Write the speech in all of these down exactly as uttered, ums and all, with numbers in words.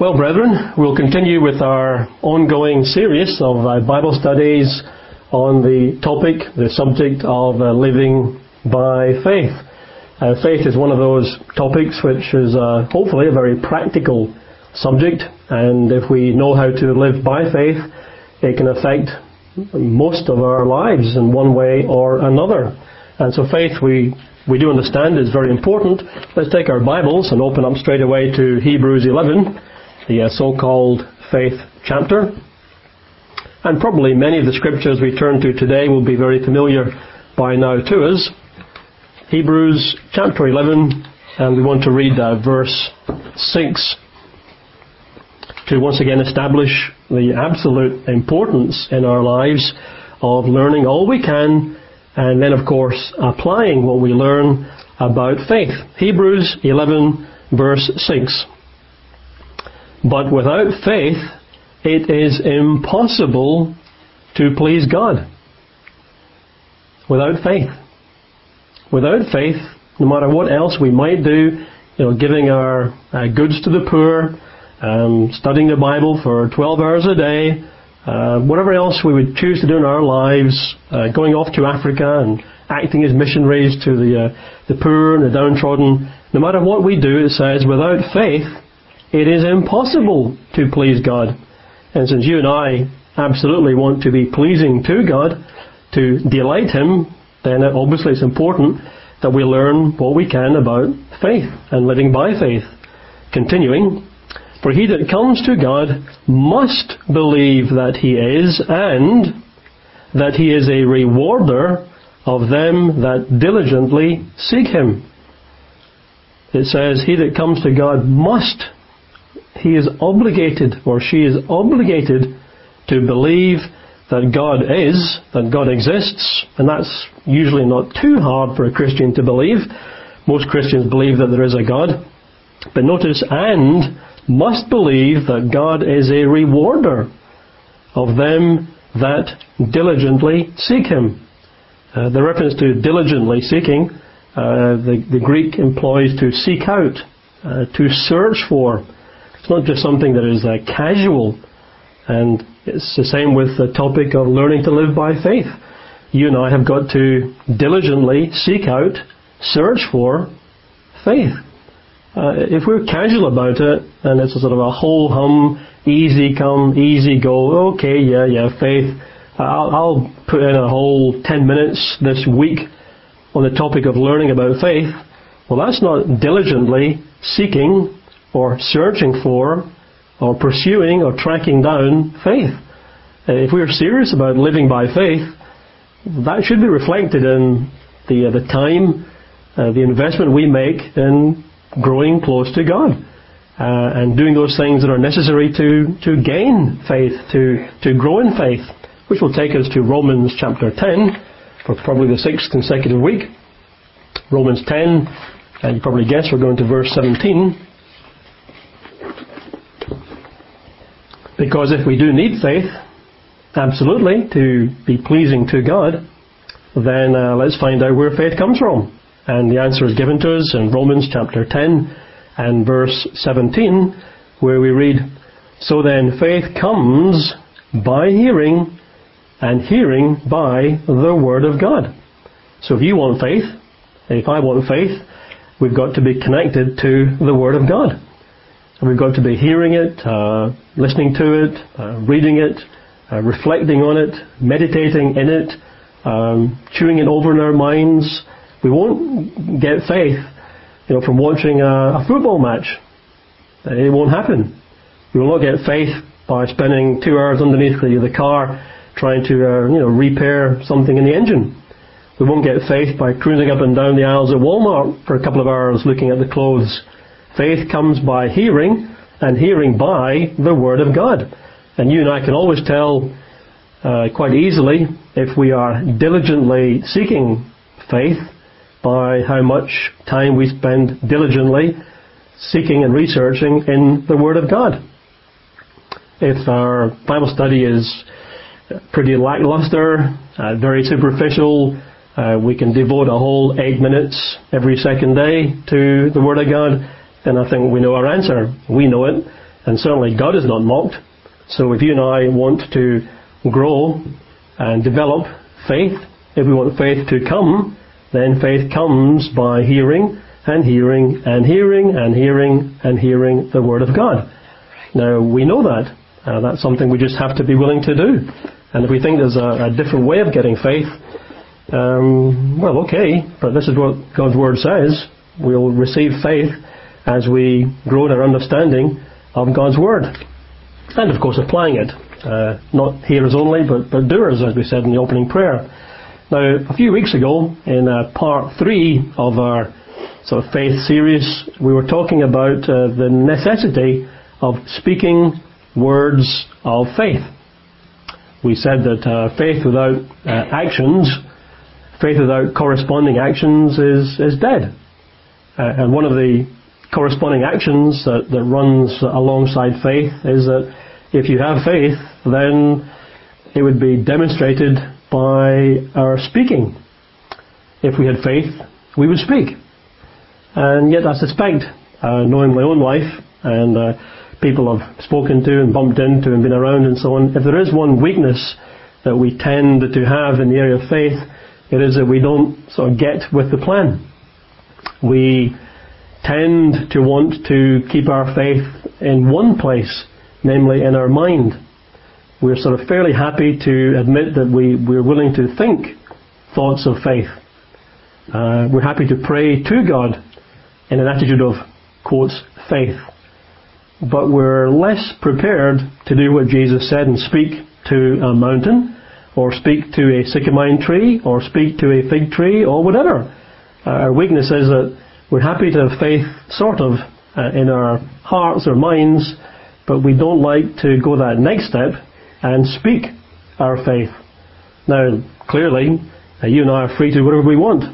Well, brethren, we'll continue with our ongoing series of uh, Bible studies on the topic, the subject of uh, living by faith. Uh, faith is one of those topics which is uh, hopefully a very practical subject, and if we know how to live by faith, it can affect most of our lives in one way or another. And so faith, we we do understand, is very important. Let's take our Bibles and open up straight away to Hebrews eleven, the uh, so-called faith chapter. And probably many of the scriptures we turn to today will be very familiar by now to us. Hebrews chapter eleven, and we want to read uh, verse six to once again establish the absolute importance in our lives of learning all we can, and then of course applying what we learn about faith. Hebrews eleven verse six. But without faith, it is impossible to please God. Without faith. Without faith, no matter what else we might do, you know, giving our uh, goods to the poor, um, studying the Bible for twelve hours a day, uh, whatever else we would choose to do in our lives, uh, going off to Africa and acting as missionaries to the uh, the poor and the downtrodden, no matter what we do, it says, without faith, it is impossible to please God. And since you and I absolutely want to be pleasing to God, to delight Him, then obviously it's important that we learn what we can about faith and living by faith. Continuing, for he that comes to God must believe that He is, and that He is a rewarder of them that diligently seek Him. It says, he that comes to God must, he is obligated, or she is obligated to believe that God is, that God exists, and that's usually not too hard for a Christian to believe. Most Christians believe that there is a God. But notice, and must believe that God is a rewarder of them that diligently seek Him. Uh, the reference to diligently seeking, uh, the, the Greek employs to seek out, uh, to search for. It's not just something that is uh, casual. And it's the same with the topic of learning to live by faith. You and I have got to diligently seek out, search for faith. Uh, if we're casual about it, and it's a sort of a ho-hum, easy come, easy go, okay, yeah, yeah, faith, I'll, I'll put in a whole ten minutes this week on the topic of learning about faith. Well, that's not diligently seeking or searching for or pursuing or tracking down faith. If we're serious about living by faith, that should be reflected in the uh, the time, uh, the investment we make in growing close to God, uh, and doing those things that are necessary to, to gain faith, to, to grow in faith, which will take us to Romans chapter ten, for probably the sixth consecutive week. Romans ten, and you probably guess we're going to verse seventeen. Because if we do need faith, absolutely, to be pleasing to God, then uh, let's find out where faith comes from. And the answer is given to us in Romans chapter ten and verse seventeen, where we read, so then faith comes by hearing, and hearing by the Word of God. So if you want faith, if I want faith, we've got to be connected to the Word of God. And we've got to be hearing it, uh, listening to it, uh, reading it, uh, reflecting on it, meditating in it, um, chewing it over in our minds. We won't get faith, you know, from watching a, a football match. It won't happen. We will not get faith by spending two hours underneath the, the car trying to, uh, you know, repair something in the engine. We won't get faith by cruising up and down the aisles at Walmart for a couple of hours looking at the clothes. Faith comes by hearing, and hearing by the Word of God. And you and I can always tell uh, quite easily if we are diligently seeking faith by how much time we spend diligently seeking and researching in the Word of God. If our Bible study is pretty lackluster, uh, very superficial, uh, we can devote a whole eight minutes every second day to the Word of God, then I think we know our answer. We know it. And certainly God is not mocked. So if you and I want to grow and develop faith, if we want faith to come, then faith comes by hearing and hearing and hearing and hearing and hearing the Word of God. Now, we know that. Uh, that's something we just have to be willing to do. And if we think there's a, a different way of getting faith, um, well, okay, but this is what God's Word says. We'll receive faith as we grow in our understanding of God's Word. And, of course, applying it. Uh, not hearers only, but, but doers, as we said in the opening prayer. Now, a few weeks ago, in uh, part three of our sort of faith series, we were talking about uh, the necessity of speaking words of faith. We said that uh, faith without uh, actions, faith without corresponding actions is, is dead. Uh, and one of the corresponding actions that, that runs alongside faith is that if you have faith, then it would be demonstrated by our speaking. If we had faith, we would speak. And yet I suspect, uh, knowing my own life and uh, people I've spoken to and bumped into and been around and so on, if there is one weakness that we tend to have in the area of faith, it is that we don't sort of get with the plan. We tend to want to keep our faith in one place, namely in our mind. We're sort of fairly happy to admit that we, we're willing to think thoughts of faith. Uh, we're happy to pray to God in an attitude of, quotes, faith. But we're less prepared to do what Jesus said and speak to a mountain, or speak to a sycamore tree, or speak to a fig tree, or whatever. Uh, our weakness is that we're happy to have faith, sort of, uh, in our hearts or minds, but we don't like to go that next step and speak our faith. Now, clearly, uh, you and I are free to do whatever we want.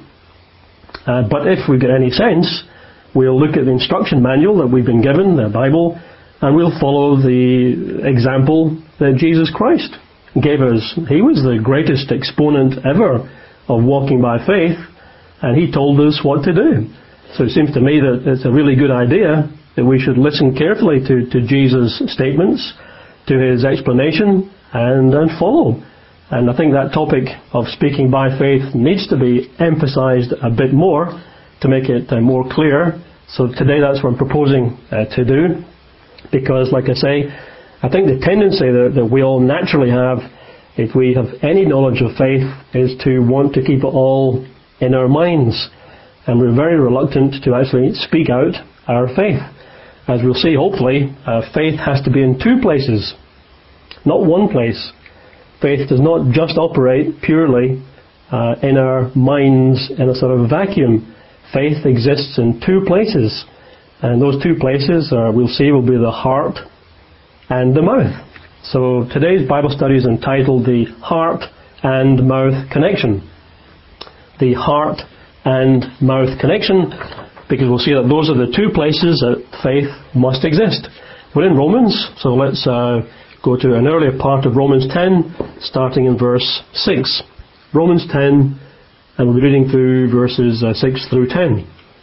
Uh, but if we've got any sense, we'll look at the instruction manual that we've been given, the Bible, and we'll follow the example that Jesus Christ gave us. He was the greatest exponent ever of walking by faith, and He told us what to do. So it seems to me that it's a really good idea that we should listen carefully to, to Jesus' statements, to His explanation, and, and follow. And I think that topic of speaking by faith needs to be emphasized a bit more to make it uh, more clear. So today that's what I'm proposing uh, to do. Because, like I say, I think the tendency that, that we all naturally have, if we have any knowledge of faith, is to want to keep it all in our minds. And we're very reluctant to actually speak out our faith. As we'll see, hopefully, uh, faith has to be in two places, not one place. Faith does not just operate purely uh, in our minds in a sort of vacuum. Faith exists in two places. And those two places, uh, we'll see, will be the heart and the mouth. So today's Bible study is entitled The Heart and Mouth Connection. The heart and mouth connection, because we'll see that those are the two places that faith must exist. We're in Romans, so let's uh, go to an earlier part of Romans ten, starting in verse six. Romans ten, and we'll be reading through verses uh, six through ten.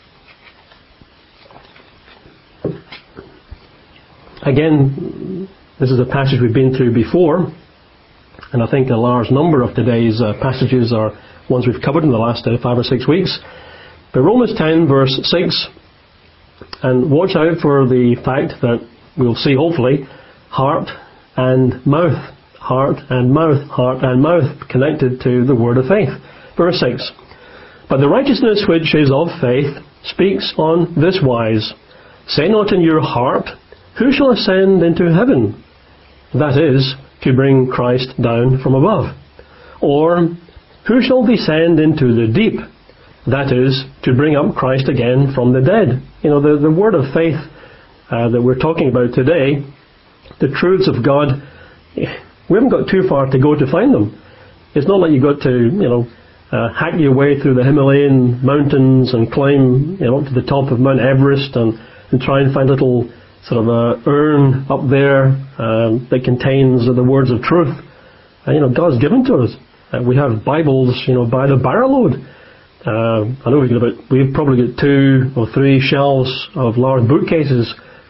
Again, this is a passage we've been through before, and I think a large number of today's uh, passages are ones we've covered in the last uh, five or six weeks. But Romans ten, verse six, and watch out for the fact that we'll see, hopefully, heart and mouth. Heart and mouth, heart and mouth, connected to the word of faith. Verse six, but the righteousness which is of faith speaks on this wise, say not in your heart, who shall ascend into heaven? That is, to bring Christ down from above. Or, who shall descend into the deep? That is, to bring up Christ again from the dead. You know, the, the word of faith uh, that we're talking about today, the truths of God, we haven't got too far to go to find them. It's not like you've got to, you know, uh, hack your way through the Himalayan mountains and climb, you know, up to the top of Mount Everest and, and try and find a little sort of a urn up there um, that contains the words of truth. And, you know, God's given to us. Uh, we have Bibles, you know, by the barrel load. Uh, I know we've got about, we've probably got two or three shelves of large bookcases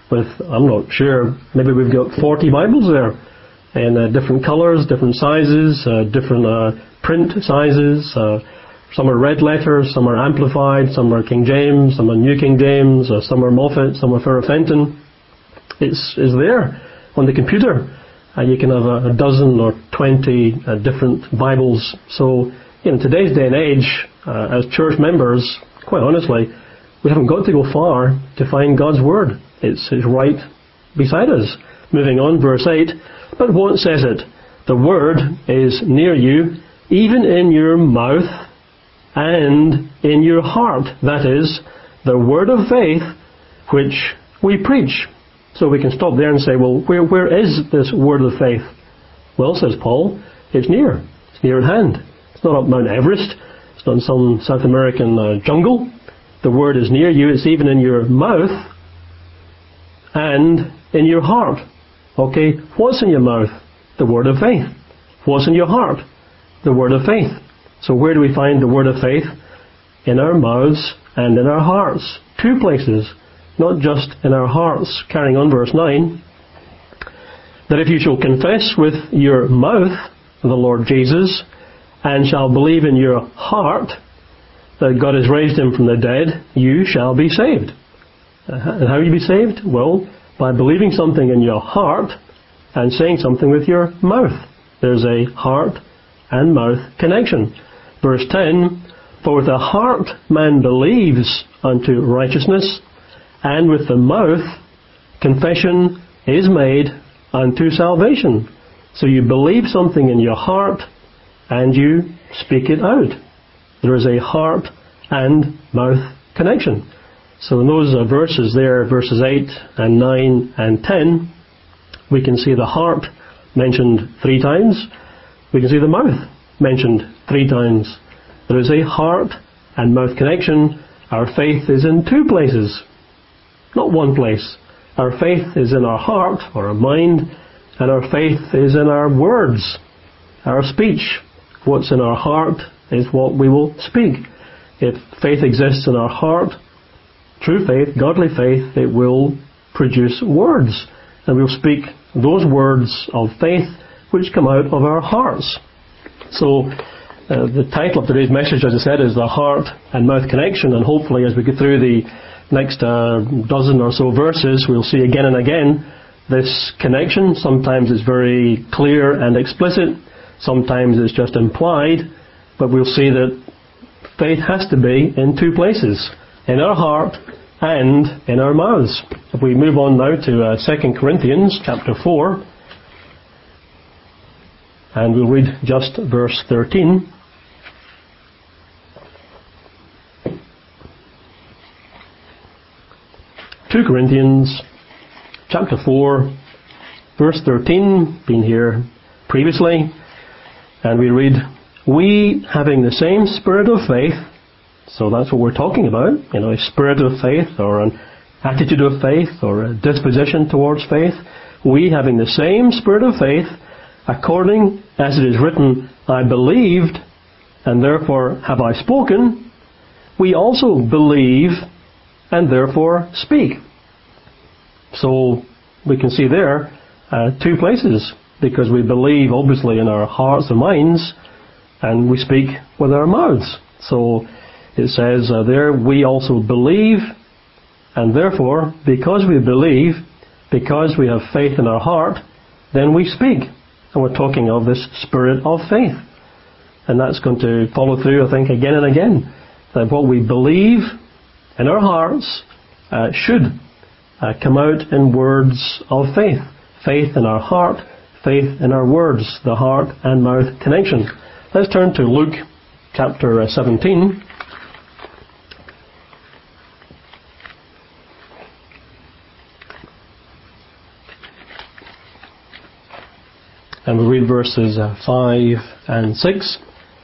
with, I'm not sure, maybe we've got forty Bibles there in uh, different colours, different sizes, uh, different uh, print sizes. Uh, some are red letters, some are amplified, some are King James, some are New King James, uh, some are Moffat, some are Farrah Fenton. It's, it's there on the computer. Uh, you can have a, a dozen or twenty uh, different Bibles. So in today's day and age, uh, as church members, quite honestly, we haven't got to go far to find God's Word. It's, it's right beside us. Moving on, verse eight. But what says it? The Word is near you, even in your mouth and in your heart. That is, the Word of faith which we preach. So we can stop there and say, well, where where is this Word of faith? Well, says Paul, it's near. It's near at hand. It's not up Mount Everest. It's not in some South American uh, jungle. The Word is near you. It's even in your mouth and in your heart. Okay, what's in your mouth? The Word of faith. What's in your heart? The Word of faith. So where do we find the Word of faith? In our mouths and in our hearts. Two places, not just in our hearts. Carrying on, verse nine. That if you shall confess with your mouth the Lord Jesus, and shall believe in your heart that God has raised him from the dead, you shall be saved. And how will you be saved? Well, by believing something in your heart and saying something with your mouth. There's a heart and mouth connection. Verse ten, for with the heart man believes unto righteousness, and with the mouth confession is made unto salvation. So you believe something in your heart and you speak it out. There is a heart and mouth connection. So in those uh, verses there, verses eight and nine and ten, we can see the heart mentioned three times. We can see the mouth mentioned three times. There is a heart and mouth connection. Our faith is in two places, not one place. Our faith is in our heart or our mind, and our faith is in our words, our speech. What's in our heart is what we will speak. If faith exists in our heart, true faith, godly faith, it will produce words. And we'll speak those words of faith which come out of our hearts. So uh, the title of today's message, as I said, is The Heart and Mouth Connection. And hopefully as we get through the next uh, dozen or so verses, we'll see again and again this connection. Sometimes it's very clear and explicit. Sometimes it's just implied. But we'll see that faith has to be in two places, in our heart and in our mouths. If we move on now to uh, Second Corinthians chapter four, and we'll read just verse thirteen. Second Corinthians chapter four, verse thirteen, been here previously, and we read, we, having the same spirit of faith, so that's what we're talking about, you know, a spirit of faith or an attitude of faith or a disposition towards faith. We, having the same spirit of faith, according as it is written, I believed, and therefore have I spoken, we also believe, and therefore speak. So we can see there uh, two places, because we believe obviously in our hearts and minds, and we speak with our mouths. So it says uh, there, we also believe, and therefore, because we believe, because we have faith in our heart, then we speak. And we're talking of this spirit of faith. And that's going to follow through, I think, again and again. That what we believe in our hearts uh, should uh, come out in words of faith. Faith in our heart, faith in our words, the heart and mouth connection. Let's turn to Luke chapter seventeen. And we read verses uh, five and six.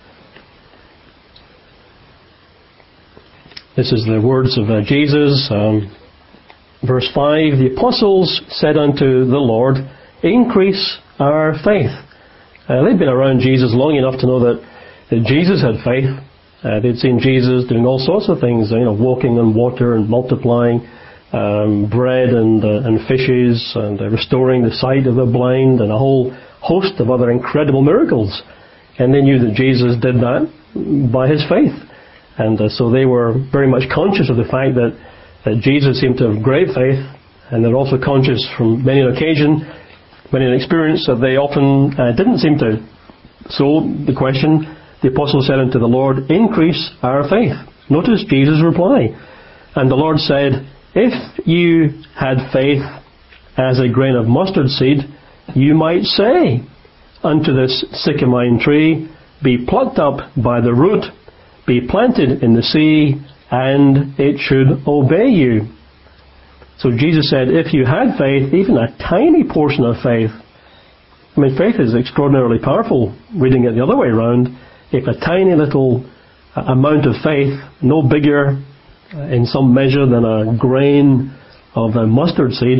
This is the words of uh, Jesus. Um, verse five, the apostles said unto the Lord, increase our faith. Uh, they'd been around Jesus long enough to know that, that Jesus had faith. Uh, they'd seen Jesus doing all sorts of things, you know, walking on water and multiplying um, bread and, uh, and fishes, and uh, restoring the sight of the blind, and a whole host of other incredible miracles. And they knew that Jesus did that by his faith. And uh, so they were very much conscious of the fact that, that Jesus seemed to have great faith, and they're also conscious from many an occasion, many an experience, that they often uh, didn't seem to. So the question, the apostle said unto the Lord, increase our faith. Notice Jesus' reply. And the Lord said, if you had faith as a grain of mustard seed, you might say unto this sycamine tree, be plucked up by the root, be planted in the sea, and it should obey you. So Jesus said, if you had faith, even a tiny portion of faith, I mean, faith is extraordinarily powerful, reading it the other way around. If a tiny little amount of faith, no bigger in some measure than a grain of a mustard seed,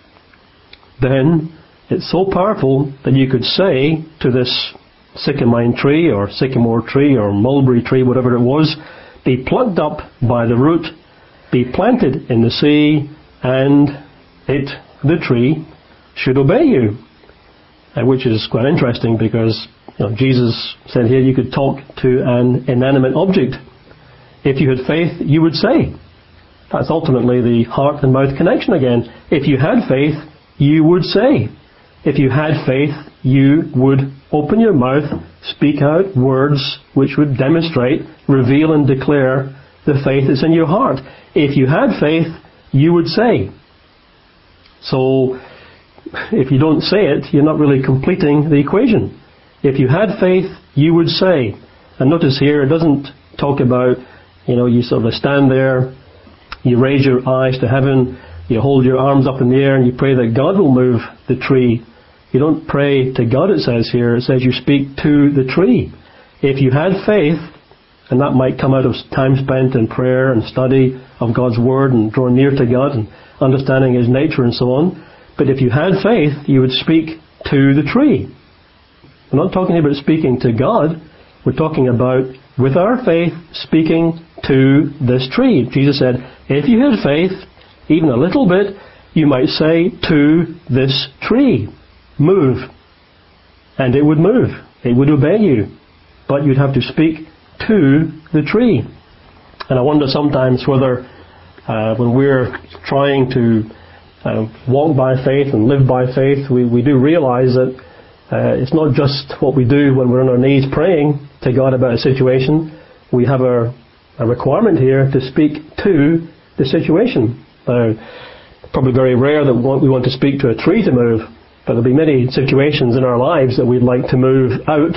then it's so powerful that you could say to this sycamine tree or sycamore tree or mulberry tree, whatever it was, be plucked up by the root, be planted in the sea, and it, the tree, should obey you. Uh, which is quite interesting because, you know, Jesus said here you could talk to an inanimate object. If you had faith, you would say. That's ultimately the heart and mouth connection again. If you had faith, you would say. If you had faith, you would open your mouth, speak out words which would demonstrate, reveal and declare the faith that's in your heart. If you had faith, you would say. So, if you don't say it, you're not really completing the equation. If you had faith, you would say. And notice here, it doesn't talk about, you know, you sort of stand there, you raise your eyes to heaven, you hold your arms up in the air and you pray that God will move the tree. You don't pray to God, it says here. It says you speak to the tree. If you had faith, and that might come out of time spent in prayer and study of God's Word and drawing near to God and understanding His nature and so on, but if you had faith, you would speak to the tree. We're not talking about speaking to God. We're talking about, with our faith, speaking to this tree. Jesus said, if you had faith, even a little bit, you might say to this tree, move. And it would move. It would obey you. But you'd have to speak to the tree. And I wonder sometimes whether uh, when we're trying to uh, walk by faith and live by faith, we, we do realize that uh, it's not just what we do when we're on our knees praying to God about a situation. We have a, a requirement here to speak to the situation. Now, probably very rare that we want to speak to a tree to move, but there'll be many situations in our lives that we'd like to move out,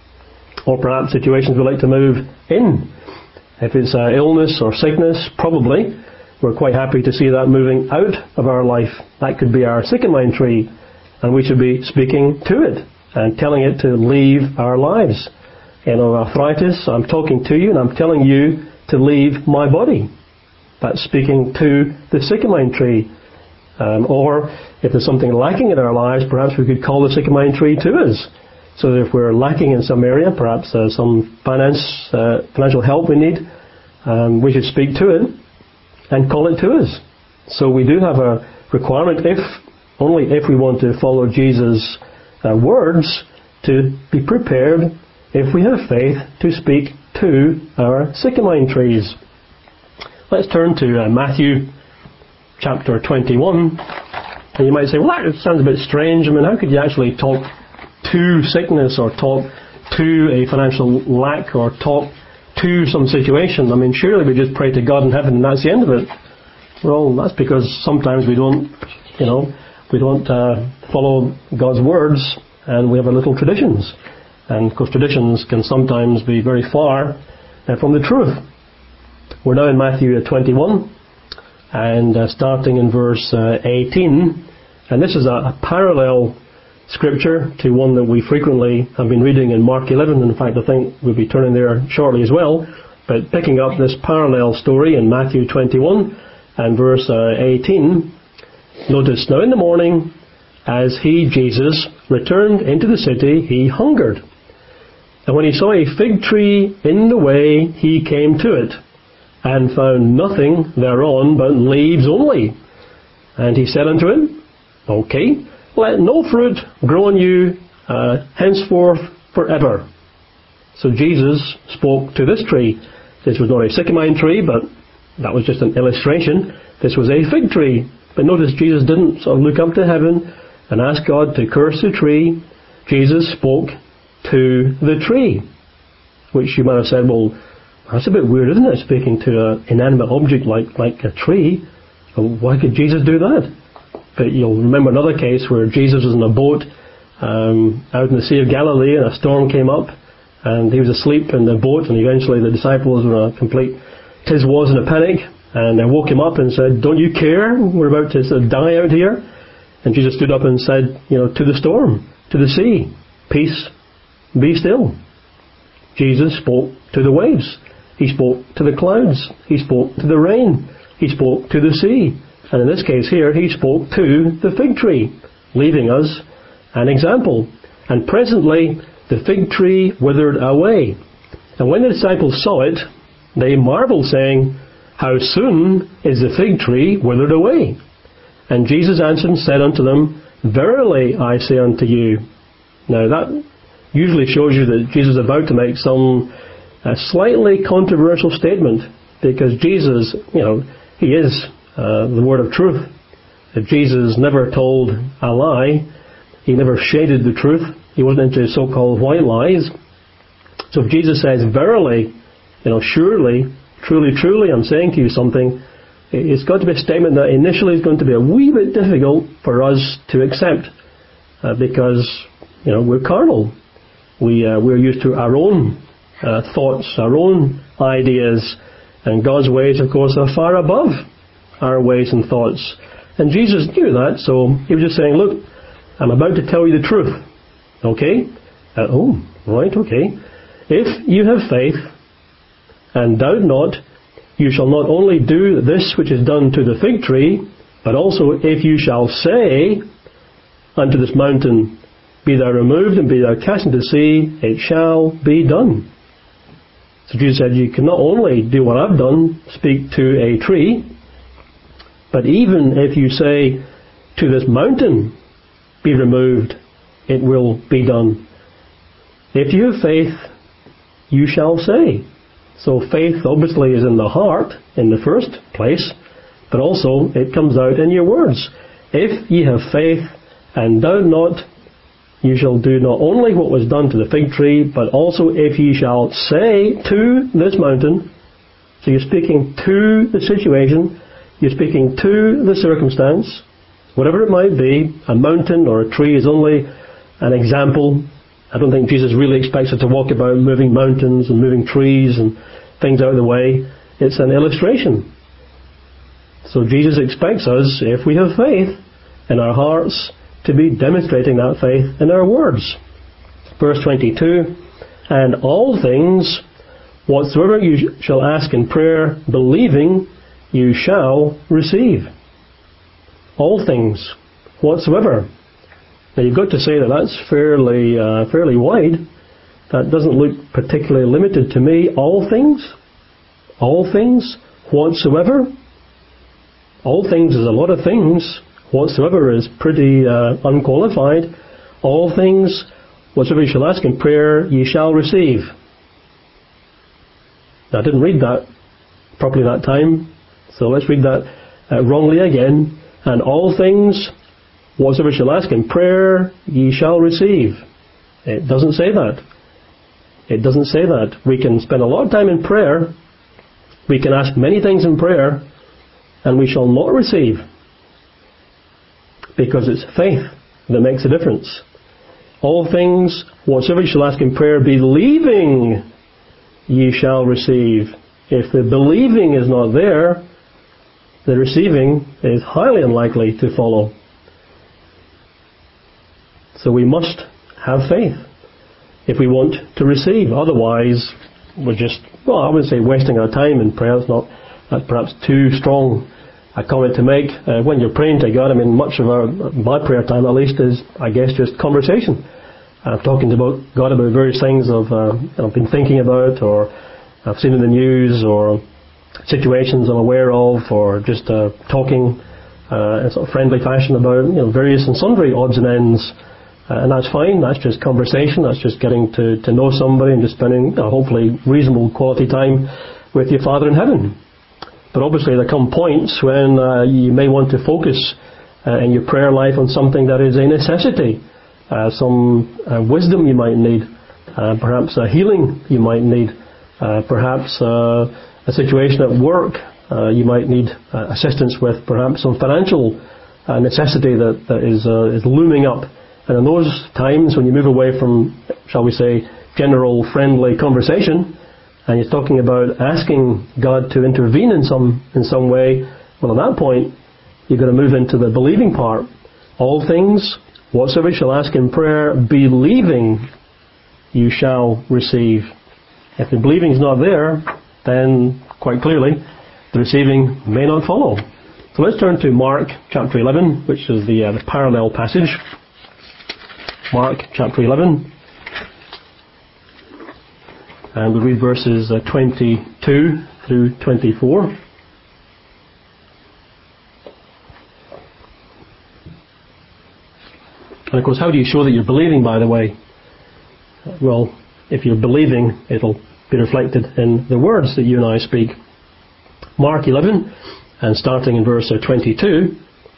or perhaps situations we'd like to move in. If it's uh, illness or sickness, probably we're quite happy to see that moving out of our life. That could be our sycamine tree, and we should be speaking to it and telling it to leave our lives. You know, arthritis, I'm talking to you and I'm telling you to leave my body. That's speaking to the sycamine tree. Um, or if there's something lacking in our lives, perhaps we could call the sycamine tree to us. So that if we're lacking in some area, perhaps uh, some finance, uh, financial help we need, um, we should speak to it and call it to us. So we do have a requirement, if only if we want to follow Jesus' uh, words, to be prepared, if we have faith, to speak to our sycamine trees. Let's turn to uh, Matthew chapter twenty-one. And you might say, well, that sounds a bit strange. I mean, how could you actually talk to sickness or talk to a financial lack or talk to some situation? I mean, surely we just pray to God in heaven and that's the end of it. Well, that's because sometimes we don't, you know, we don't uh, follow God's words, and we have our little traditions. And of course, traditions can sometimes be very far uh, from the truth. We're now in Matthew twenty-one, and uh, starting in verse uh, eighteen, and this is a, a parallel scripture to one that we frequently have been reading in Mark eleven. In fact, I think we'll be turning there shortly as well. But picking up this parallel story in Matthew twenty-one and verse uh, eighteen, notice, now in the morning, as he, Jesus, returned into the city, he hungered. And when he saw a fig tree in the way, he came to it, and found nothing thereon but leaves only. And he said unto him, Okay, let no fruit grow on you uh, henceforth forever. So Jesus spoke to this tree. This was not a sycamine tree, but that was just an illustration. This was a fig tree. But notice Jesus didn't sort of look up to heaven and ask God to curse the tree. Jesus spoke to the tree, which you might have said, well, that's a bit weird, isn't it, speaking to an inanimate object like, like a tree? Well, why could Jesus do that? But you'll remember another case where Jesus was in a boat um, out in the Sea of Galilee, and a storm came up, and he was asleep in the boat, and eventually the disciples were in a complete tiz-was in a panic, and they woke him up and said, Don't you care? We're about to sort of die out here. And Jesus stood up and said, you know, to the storm, to the sea, Peace, be still. Jesus spoke to the waves. He spoke to the clouds. He spoke to the rain. He spoke to the sea. And in this case here, he spoke to the fig tree, leaving us an example. And presently, the fig tree withered away. And when the disciples saw it, they marveled, saying, How soon is the fig tree withered away? And Jesus answered and said unto them, Verily I say unto you. Now that usually shows you that Jesus is about to make some uh, slightly controversial statement, because Jesus, you know, he is uh, the word of truth. If Jesus never told a lie, he never shaded the truth. He wasn't into so-called white lies. So if Jesus says, Verily, you know, surely, truly, truly, I'm saying to you something, it's got to be a statement that initially is going to be a wee bit difficult for us to accept, uh, because, you know, we're carnal. We, uh, we're used to our own uh, thoughts, our own ideas, and God's ways, of course, are far above our ways and thoughts. And Jesus knew that, so he was just saying, look, I'm about to tell you the truth. Okay? Uh, oh, right, okay. If you have faith, and doubt not, you shall not only do this which is done to the fig tree, but also if you shall say unto this mountain, Be thou removed and be thou cast into the sea, it shall be done. So Jesus said, you can not only do what I've done, speak to a tree, but even if you say to this mountain, Be removed, it will be done. If you have faith, you shall say. So faith obviously is in the heart in the first place, but also it comes out in your words. If ye have faith and doubt not, you shall do not only what was done to the fig tree, but also if ye shall say to this mountain. So you're speaking to the situation, you're speaking to the circumstance, whatever it might be. A mountain or a tree is only an example. I don't think Jesus really expects us to walk about moving mountains and moving trees and things out of the way. It's an illustration. So Jesus expects us, if we have faith in our hearts, to be demonstrating that faith in our words. Verse twenty-two, And all things, whatsoever you shall ask in prayer, believing, you shall receive. All things, whatsoever. Now you've got to say that that's fairly uh, fairly wide. That doesn't look particularly limited to me. All things? All things? Whatsoever? All things is a lot of things. Whatsoever is pretty uh, unqualified. All things, whatsoever you shall ask in prayer, ye shall receive. Now I didn't read that properly that time, so let's read that uh, wrongly again. And all things, whatsoever you shall ask in prayer, ye shall receive. It doesn't say that. It doesn't say that. We can spend a lot of time in prayer. We can ask many things in prayer, and we shall not receive. Because it's faith that makes a difference. All things, whatsoever you shall ask in prayer, believing, ye shall receive. If the believing is not there, the receiving is highly unlikely to follow. So we must have faith if we want to receive. Otherwise, we're just, well, I wouldn't say wasting our time in prayer. That's not, that's perhaps too strong a comment to make. Uh, when you're praying to God, I mean, much of our, my prayer time at least is, I guess, just conversation. Uh, talking to about God about various things I've, uh, I've been thinking about, or I've seen in the news, or situations I'm aware of, or just uh, talking uh, in a sort of friendly fashion about you know various and sundry odds and ends. Uh, and that's fine. That's just conversation. That's just getting to, to know somebody and just spending uh, hopefully reasonable quality time with your Father in heaven. But obviously there come points when uh, you may want to focus uh, in your prayer life on something that is a necessity. Uh, some uh, wisdom you might need. Uh, perhaps a healing you might need. Uh, perhaps uh, a situation at work uh, you might need uh, assistance with. Perhaps some financial uh, necessity that, that is, uh, is looming up. And in those times when you move away from, shall we say, general friendly conversation, and you're talking about asking God to intervene in some in some way, well, at that point, you've got to move into the believing part. All things, whatsoever you shall ask in prayer, believing you shall receive. If the believing is not there, then quite clearly, the receiving may not follow. So let's turn to Mark chapter eleven, which is the, uh, the parallel passage. Mark chapter eleven. And we'll read verses uh, twenty-two through twenty-four. And of course, how do you show that you're believing, by the way? Well, if you're believing, it'll be reflected in the words that you and I speak. Mark eleven, and starting in verse twenty-two.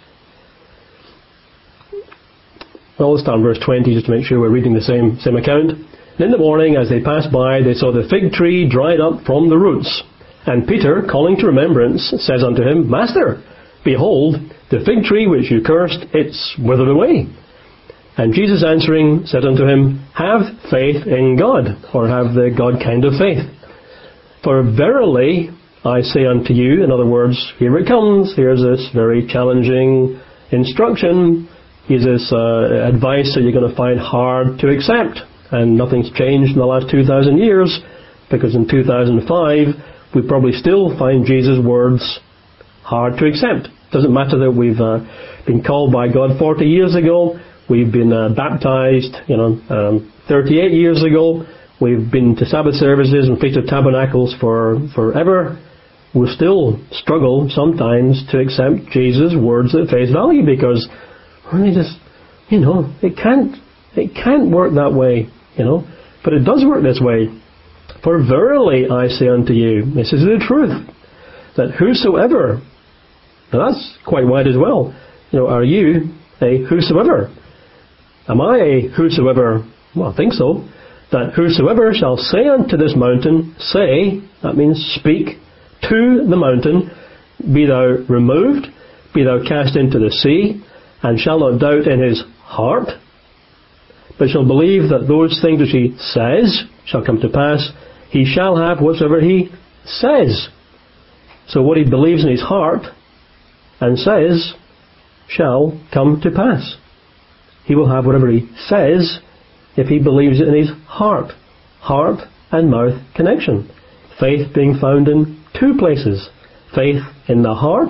Well, let's start in verse twenty just to make sure we're reading the same same account. And in the morning, as they passed by, they saw the fig tree dried up from the roots. And Peter, calling to remembrance, says unto him, Master, behold, the fig tree which you cursed, it's withered away. And Jesus answering said unto him, Have faith in God, or have the God kind of faith. For verily I say unto you, in other words, here it comes, here's this very challenging instruction, here's this uh, advice that you're going to find hard to accept. And nothing's changed in the last two thousand years, because in two thousand five we probably still find Jesus' words hard to accept. It doesn't matter that we've uh, been called by God forty years ago, we've been uh, baptized, you know, um, thirty-eight years ago, we've been to Sabbath services and Feast of Tabernacles for forever. We still struggle sometimes to accept Jesus' words at face value, because really just, you know, it can't, it can't work that way, you know. But it does work this way. For verily I say unto you, this is the truth, that whosoever, now that's quite wide as well, you know, are you a whosoever? Am I a whosoever? Well, I think so. That whosoever shall say unto this mountain, say, that means speak, to the mountain, be thou removed, be thou cast into the sea, and shall not doubt in his heart, but shall believe that those things which he says shall come to pass, he shall have whatsoever he says. So what he believes in his heart and says shall come to pass. He will have whatever he says if he believes it in his heart. Heart and mouth connection. Faith being found in two places. Faith in the heart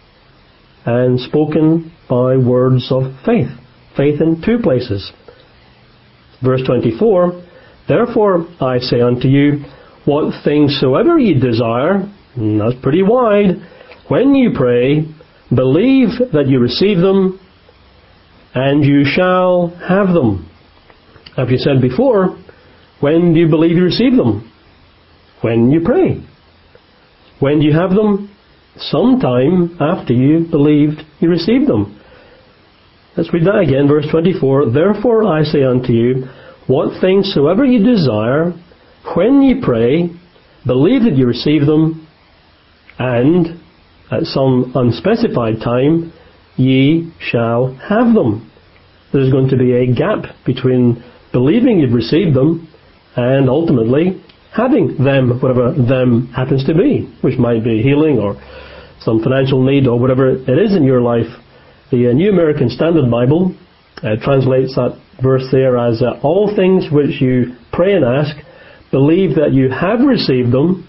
and spoken by words of faith. Faith in two places. Verse twenty-four, Therefore I say unto you, what things soever ye desire, and that's pretty wide, when you pray, believe that you receive them, and you shall have them. As you said before, when do you believe you receive them? When you pray. When do you have them? Sometime after you believed you received them. Let's read that again, verse twenty-four. Therefore I say unto you, what things soever ye desire, when ye pray, believe that you receive them, and at some unspecified time ye shall have them. There's going to be a gap between believing you've received them and ultimately having them, whatever them happens to be, which might be healing or some financial need or whatever it is in your life. The uh, New American Standard Bible uh, translates that verse there as uh, all things which you pray and ask, believe that you have received them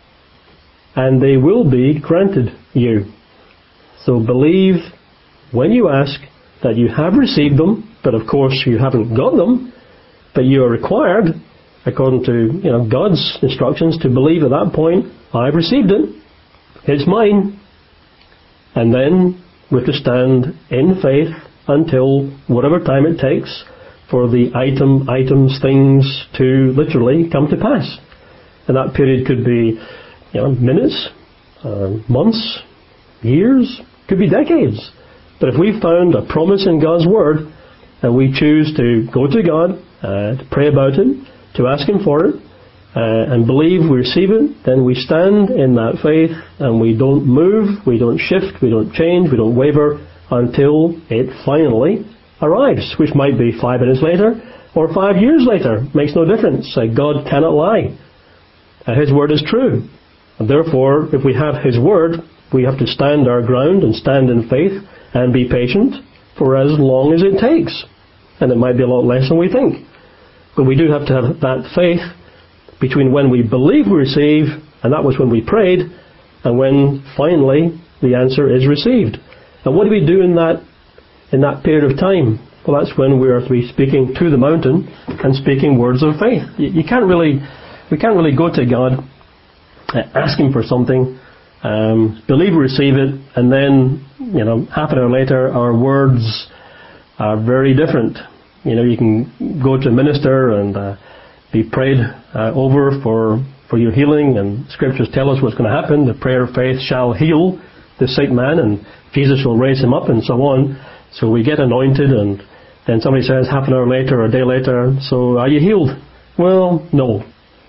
and they will be granted you. So believe when you ask that you have received them, but of course you haven't got them, but you are required, according to you know God's instructions, to believe at that point, I've received it, It's mine. And then we have to stand in faith until whatever time it takes for the item, items, things to literally come to pass. And that period could be, you know, minutes, uh, months, years, could be decades. But if we've found a promise in God's Word, and we choose to go to God, uh, to pray about it, to ask Him for it, uh, and believe we receive it, then we stand in that faith, and we don't move, we don't shift, we don't change, we don't waver until it finally arrives, which might be five minutes later or five years later. Makes no difference. Uh, God cannot lie. Uh, His Word is true. And therefore, if we have His Word, we have to stand our ground and stand in faith and be patient for as long as it takes. And it might be a lot less than we think. But we do have to have that faith between when we believe we receive, and that was when we prayed, and when finally the answer is received. And what do we do in that in that period of time? Well, that's when we are to be speaking to the mountain and speaking words of faith. You, you can't really, we can't really go to God, uh, ask Him for something, um, believe we receive it, and then, you know, half an hour later our words are very different. You know, you can go to a minister and uh, be prayed uh, over for for your healing, and Scriptures tell us what's going to happen. The prayer of faith shall heal the sick man, and Jesus will raise him up, and so on. So we get anointed, and then somebody says half an hour later or a day later, so are you healed? Well, no.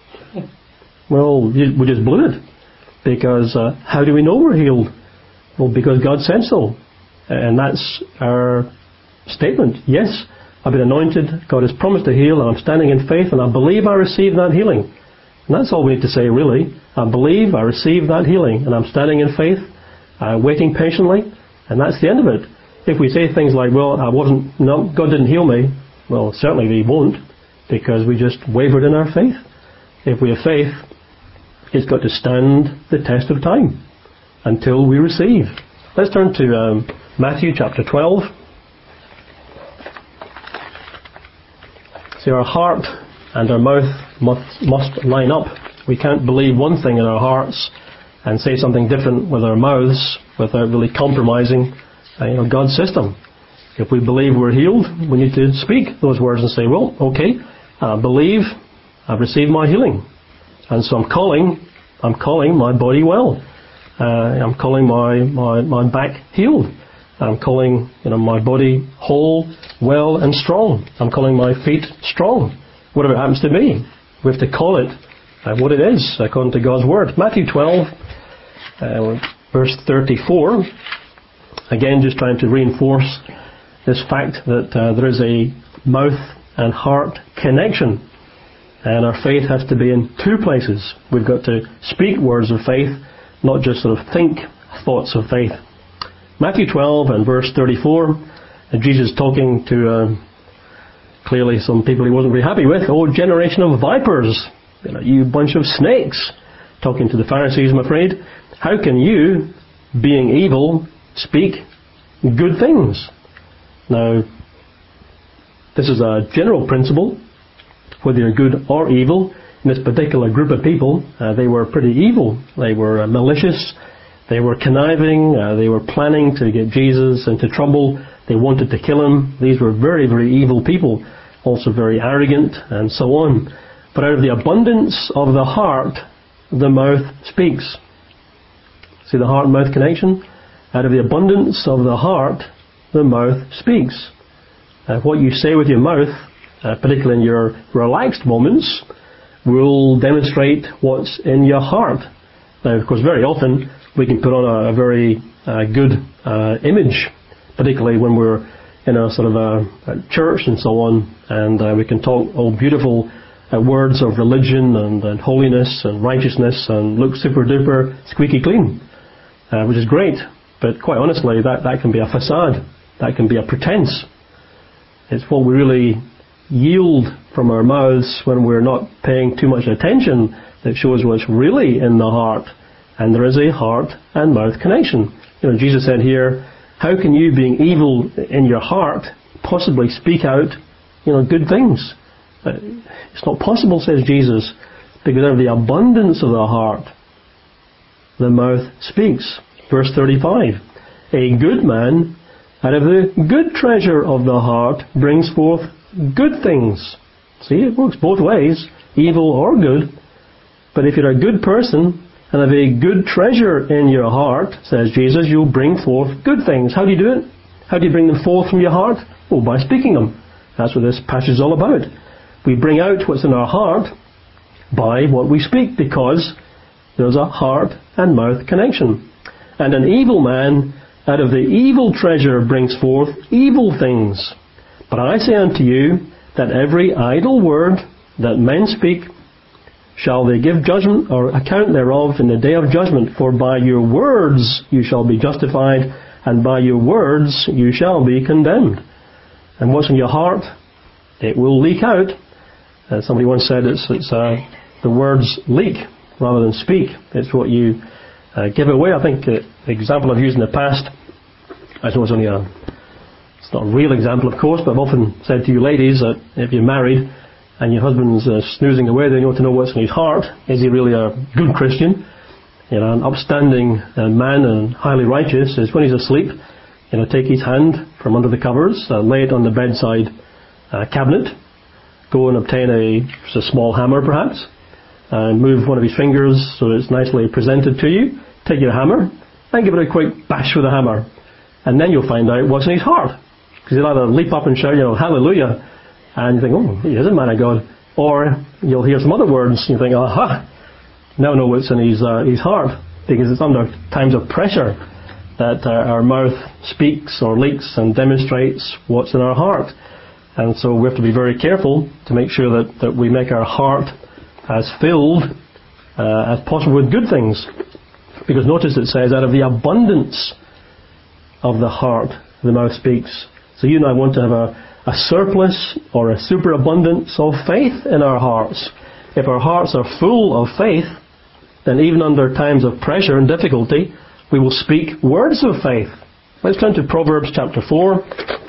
Well, we just blew it. Because uh, how do we know we're healed? Well, because God said so. And that's our statement. Yes, I've been anointed, God has promised to heal, and I'm standing in faith, and I believe I receive that healing. And that's all we need to say, really. I believe I receive that healing, and I'm standing in faith, uh, waiting patiently, and that's the end of it. If we say things like, well, I wasn't, no, God didn't heal me, well, certainly He won't, because we just wavered in our faith. If we have faith, it's got to stand the test of time until we receive. Let's turn to um, Matthew chapter twelve. See, our heart and our mouth must, must line up. We can't believe one thing in our hearts and say something different with our mouths without really compromising uh, you know, God's system. If we believe we're healed, we need to speak those words and say, well, okay, I believe I've received my healing. And so I'm calling, I'm calling my body well. Uh, I'm calling my, my, my back healed. I'm calling, you know, my body whole, well and strong. I'm calling my feet strong. Whatever happens to me, we have to call it uh, what it is according to God's Word. Matthew twelve, uh, verse thirty-four. Again, just trying to reinforce this fact that uh, there is a mouth and heart connection. And our faith has to be in two places. We've got to speak words of faith, not just sort of think thoughts of faith. Matthew twelve and verse thirty-four, and Jesus talking to uh, clearly some people He wasn't very happy with. Oh, generation of vipers, you know, you bunch of snakes. Talking to the Pharisees, I'm afraid. How can you, being evil, speak good things? Now, this is a general principle. Whether you're good or evil, in this particular group of people, uh, they were pretty evil. They were uh, malicious. They were conniving, uh, they were planning to get Jesus into trouble, they wanted to kill Him. These were very, very evil people, also very arrogant and so on. But out of the abundance of the heart, the mouth speaks. See the heart-mouth connection? Out of the abundance of the heart, the mouth speaks. Uh, what you say with your mouth, uh, particularly in your relaxed moments, will demonstrate what's in your heart. Now, of course, very often we can put on a, a very uh, good uh, image, particularly when we're in a sort of a, a church and so on, and uh, we can talk all beautiful uh, words of religion and, and holiness and righteousness and look super duper squeaky clean, uh, which is great. But quite honestly, that, that can be a facade. That can be a pretense. It's what we really yield from our mouths when we're not paying too much attention that shows what's really in the heart. And there is a heart and mouth connection. You know, Jesus said here, how can you, being evil in your heart, possibly speak out, you know, good things? Uh, it's not possible, says Jesus, because out of the abundance of the heart, the mouth speaks. Verse thirty-five. A good man out of the good treasure of the heart brings forth good things. See, it works both ways, evil or good. But if you're a good person and have a good treasure in your heart, says Jesus, you'll bring forth good things. How do you do it? How do you bring them forth from your heart? Oh, by speaking them. That's what this passage is all about. We bring out what's in our heart by what we speak, because there's a heart and mouth connection. And an evil man out of the evil treasure brings forth evil things. But I say unto you that every idle word that men speak shall they give judgment or account thereof in the day of judgment. For by your words you shall be justified, and by your words you shall be condemned. And what's in your heart, it will leak out. Uh, somebody once said it's, it's uh, the words leak rather than speak. It's what you uh, give away. I think uh, the example I've used in the past, I know it's only a, it's not a real example, of course, but I've often said to you ladies that if you're married and your husband's uh, snoozing away, then you want to know what's in his heart. Is he really a good Christian? You know, an upstanding uh, man and highly righteous is when he's asleep, you know, take his hand from under the covers, uh, lay it on the bedside uh, cabinet, go and obtain a, just a small hammer perhaps, and move one of his fingers so that it's nicely presented to you. Take your hammer and give it a quick bash with a hammer. And then you'll find out what's in his heart. Because he'll either leap up and shout, you know, hallelujah, and you think, oh, he is a man of God. Or you'll hear some other words and you think, aha, now know what's in his, uh, his heart. Because it's under times of pressure that uh, our mouth speaks or leaks and demonstrates what's in our heart. And so we have to be very careful to make sure that, that we make our heart as filled uh, as possible with good things. Because notice it says, out of the abundance of the heart, the mouth speaks. So you and I want to have a, a surplus or a superabundance of faith in our hearts. If our hearts are full of faith, then even under times of pressure and difficulty, we will speak words of faith. Let's turn to Proverbs chapter four.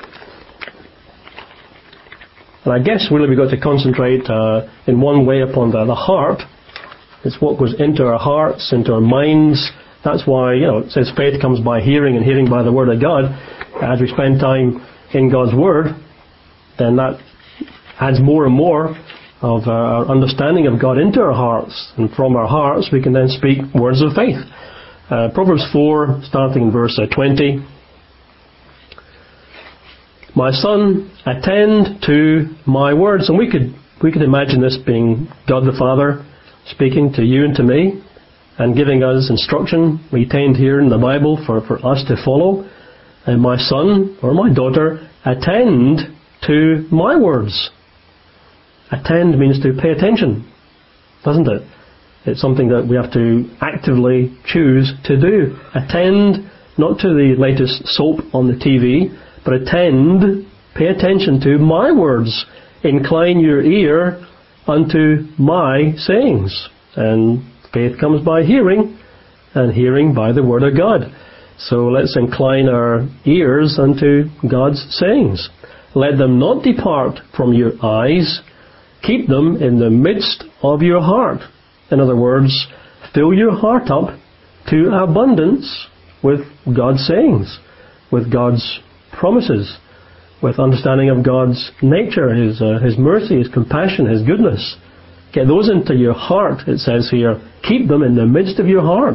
And I guess really we've got to concentrate uh, in one way upon the, the heart. It's what goes into our hearts, into our minds. That's why, you know, it says faith comes by hearing and hearing by the Word of God. As we spend time in God's Word, then that adds more and more of our understanding of God into our hearts. And from our hearts we can then speak words of faith. Uh, Proverbs four, starting in verse twenty. My son, attend to my words. And we could we could imagine this being God the Father speaking to you and to me and giving us instruction retained here in the Bible for, for us to follow. And my son or my daughter, attend to my words. Attend means to pay attention, doesn't it? It's something that we have to actively choose to do. Attend not to the latest soap on the T V, but attend, pay attention to my words. Incline your ear unto my sayings. And faith comes by hearing, and hearing by the Word of God. So let's incline our ears unto God's sayings. Let them not depart from your eyes. Keep them in the midst of your heart. In other words, fill your heart up to abundance with God's sayings, with God's promises, with understanding of God's nature, His uh, His mercy, His compassion, His goodness. Get those into your heart, it says here. Keep them in the midst of your heart.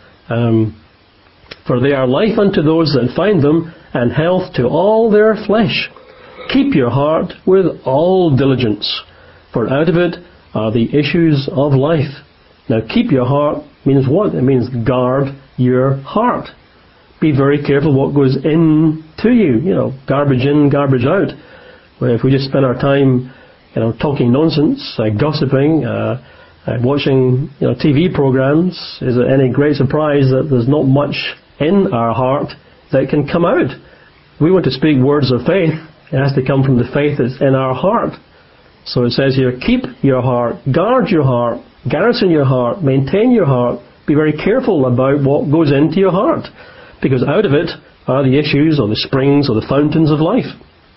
Um, for they are life unto those that find them, and health to all their flesh. Keep your heart with all diligence, for out of it are the issues of life. Now, keep your heart means what? It means guard your heart. Be very careful what goes in to you. You know, garbage in, garbage out. Where if we just spend our time, you know, talking nonsense, uh, gossiping, uh, uh, watching, you know, T V programs, is it any great surprise that there's not much in our heart that can come out? We want to speak words of faith. It has to come from the faith that's in our heart. So it says here, keep your heart, guard your heart, garrison your heart, maintain your heart. Be very careful about what goes into your heart, because out of it are the issues or the springs or the fountains of life.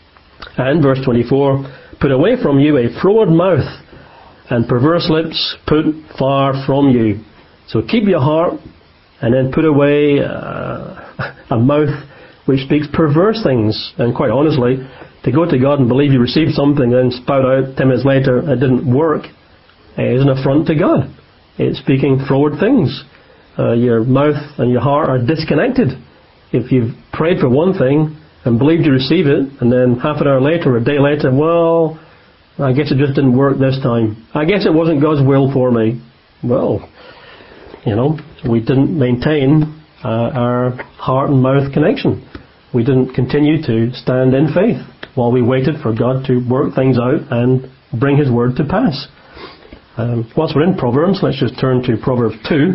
And verse twenty-four, put away from you a froward mouth, and perverse lips put far from you. So keep your heart and then put away uh, a mouth which speaks perverse things. And quite honestly, to go to God and believe you received something and then spout out ten minutes later it didn't work is an affront to God. It's speaking froward things. Uh, your mouth and your heart are disconnected. If you've prayed for one thing and believed you receive it, and then half an hour later or a day later, well, I guess it just didn't work this time. I guess it wasn't God's will for me. Well, you know, we didn't maintain uh, our heart and mouth connection. We didn't continue to stand in faith while we waited for God to work things out and bring His word to pass. Um, whilst we're in Proverbs, let's just turn to Proverbs two.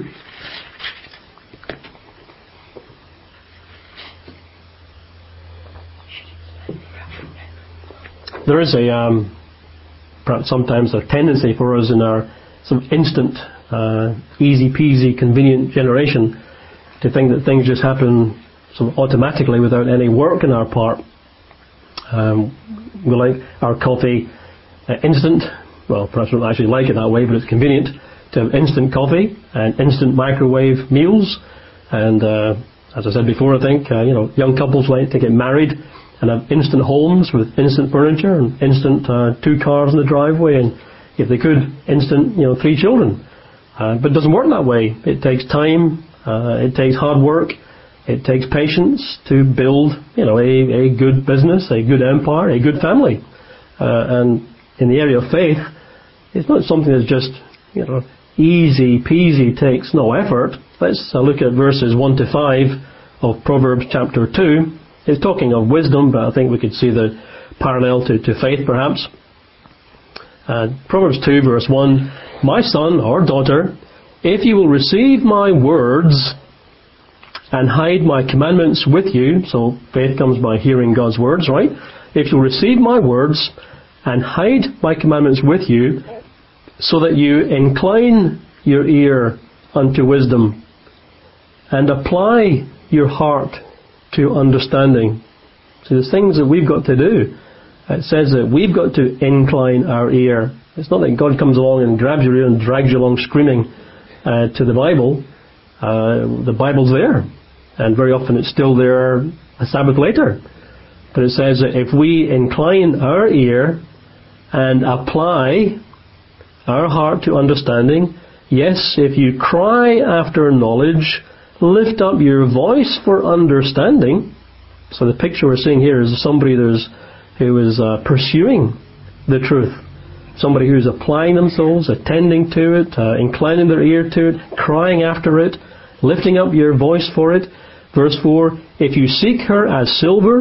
There is a, um, perhaps sometimes a tendency for us in our sort of instant, uh, easy peasy, convenient generation to think that things just happen sort of automatically without any work on our part. Um, we like our coffee uh, instant. Well, perhaps we don't actually like it that way, but it's convenient to have instant coffee and instant microwave meals. And uh, as I said before, I think uh, you know young couples like to get married and have instant homes with instant furniture and instant uh, two cars in the driveway, and if they could, instant you know three children. Uh, but it doesn't work that way. It takes time. Uh, it takes hard work. It takes patience to build, you know, a, a good business, a good empire, a good family. Uh, and in the area of faith, it's not something that's just, you know, easy peasy, takes no effort. Let's uh, look at verses one to five of Proverbs chapter two. It's talking of wisdom, but I think we could see the parallel to, to faith perhaps. Uh, Proverbs two verse one, my son or daughter, if you will receive my words and hide my commandments with you, so faith comes by hearing God's words, right? If you'll receive my words and hide my commandments with you, so that you incline your ear unto wisdom and apply your heart to understanding. So there's things that we've got to do. It says that we've got to incline our ear. It's not that God comes along and grabs your ear and drags you along screaming uh, to the Bible. Uh, the Bible's there. And very often it's still there a Sabbath later. But it says that if we incline our ear and apply our heart to understanding, yes, if you cry after knowledge, lift up your voice for understanding. So the picture we're seeing here is somebody who's, who is uh, pursuing the truth. Somebody who's applying themselves, attending to it, uh, inclining their ear to it, crying after it, lifting up your voice for it. Verse four, if you seek her as silver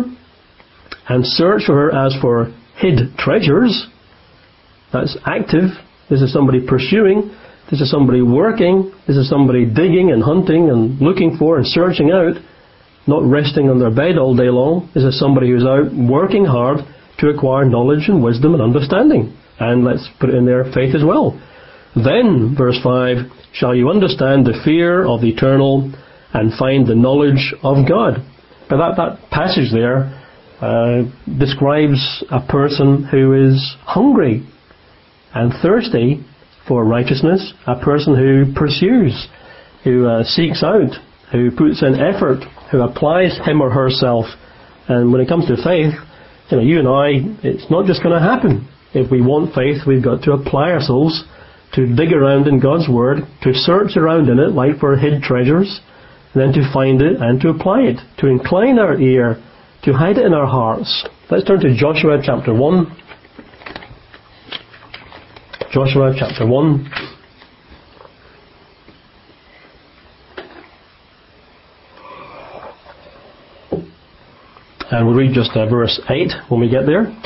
and search for her as for hid treasures, that's active. This is somebody pursuing. This is somebody working. This is somebody digging and hunting and looking for and searching out, not resting on their bed all day long. This is somebody who's out working hard to acquire knowledge and wisdom and understanding. And let's put it in there, faith as well. Then, verse five, shall you understand the fear of the eternal and find the knowledge of God. But that, that passage there uh, describes a person who is hungry and thirsty for righteousness, a person who pursues, who uh, seeks out, who puts in effort, who applies him or herself. And when it comes to faith, you know, you and I, it's not just going to happen. If we want faith, we've got to apply ourselves to dig around in God's Word, to search around in it like for hid treasures, and then to find it and to apply it, to incline our ear, to hide it in our hearts. Let's turn to Joshua chapter one. Joshua chapter one. And we'll read just uh, verse eight when we get there.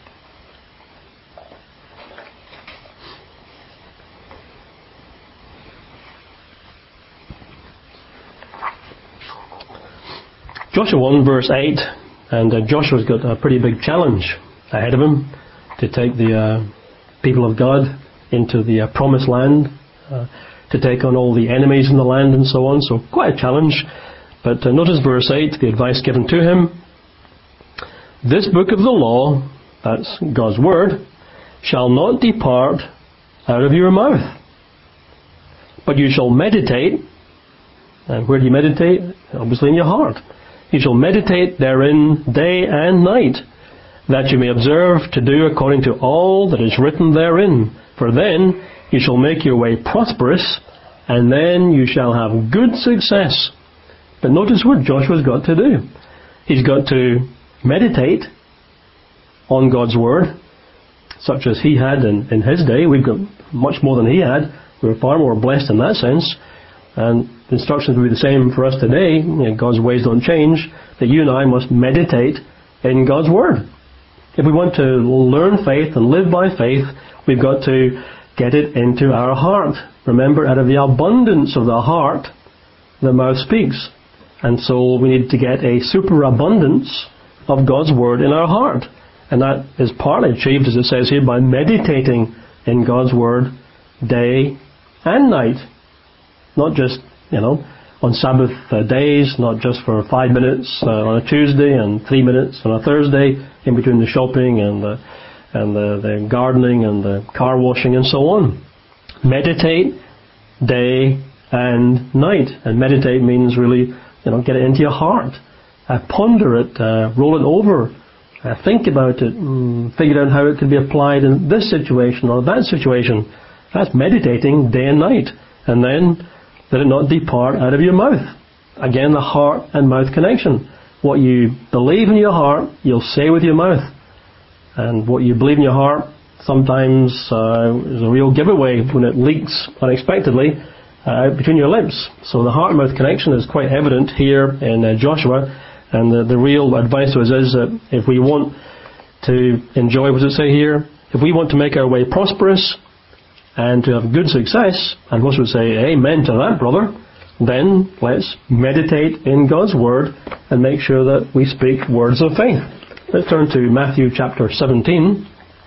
Joshua one verse eight, and uh, Joshua's got a pretty big challenge ahead of him to take the uh, people of God into the uh, promised land, uh, to take on all the enemies in the land and so on. So quite a challenge. But uh, notice verse eight, the advice given to him. This book of the law, that's God's Word, shall not depart out of your mouth, but you shall meditate. And where do you meditate? Obviously in your heart. You shall meditate therein day and night, that you may observe to do according to all that is written therein. For then you shall make your way prosperous, and then you shall have good success. But notice what Joshua's got to do. He's got to meditate on God's Word, such as he had in, in his day. We've got much more than he had. We're far more blessed in that sense. And the instructions will be the same for us today. You know, God's ways don't change. That you and I must meditate in God's Word. If we want to learn faith and live by faith, we've got to get it into our heart. Remember, out of the abundance of the heart, the mouth speaks. And so we need to get a superabundance of God's Word in our heart. And that is partly achieved, as it says here, by meditating in God's Word day and night. Not just, you know, on Sabbath uh, days, not just for five minutes uh, on a Tuesday and three minutes on a Thursday, in between the shopping and the, and the, the gardening and the car washing and so on. Meditate day and night. And meditate means really, you know, get it into your heart. Uh, ponder it, uh, roll it over, uh, think about it, mm, figure out how it can be applied in this situation or that situation. That's meditating day and night. And then let it not depart out of your mouth. Again, the heart and mouth connection. What you believe in your heart, you'll say with your mouth. And what you believe in your heart sometimes uh, is a real giveaway when it leaks unexpectedly uh, out between your lips. So the heart and mouth connection is quite evident here in uh, Joshua. And the, the real advice to us is that if we want to enjoy, what does it say here? If we want to make our way prosperous and to have good success, and most would say amen to that, brother, then let's meditate in God's Word and make sure that we speak words of faith. Let's turn to Matthew chapter seventeen.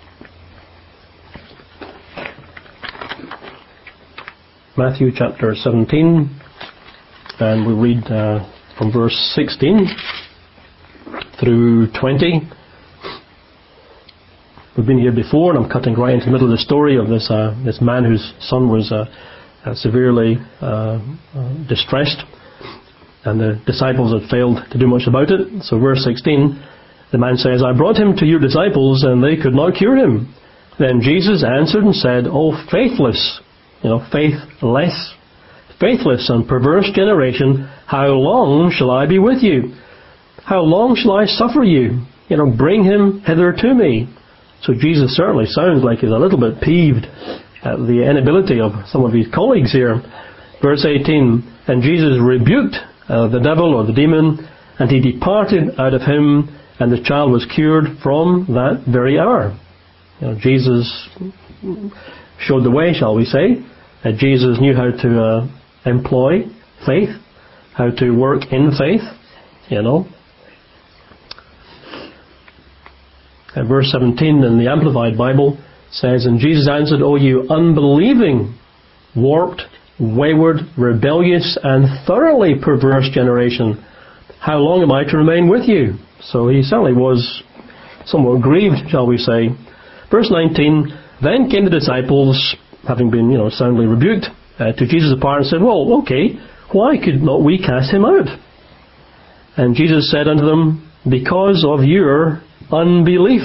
Matthew chapter seventeen, and we read uh, from verse sixteen through twenty. We've been here before, and I'm cutting right into the middle of the story of this uh, this man whose son was uh, uh, severely uh, uh, distressed, and the disciples had failed to do much about it. So verse sixteen, the man says, I brought him to your disciples, and they could not cure him. Then Jesus answered and said, O faithless, you know, faithless, faithless and perverse generation, how long shall I be with you? How long shall I suffer you? You know, bring him hither to me. So Jesus certainly sounds like he's a little bit peeved at the inability of some of his colleagues here. Verse eighteen, and Jesus rebuked uh, the devil or the demon, and he departed out of him, and the child was cured from that very hour. You know, Jesus showed the way, shall we say. Uh, Jesus knew how to uh, employ faith, how to work in faith, you know. And verse seventeen in the Amplified Bible says, and Jesus answered, O you unbelieving, warped, wayward, rebellious, and thoroughly perverse generation, how long am I to remain with you? So he certainly was somewhat grieved, shall we say. Verse nineteen, then came the disciples, having been, you know, soundly rebuked, uh, to Jesus apart and said, well, okay, why could not we cast him out? And Jesus said unto them, because of your unbelief.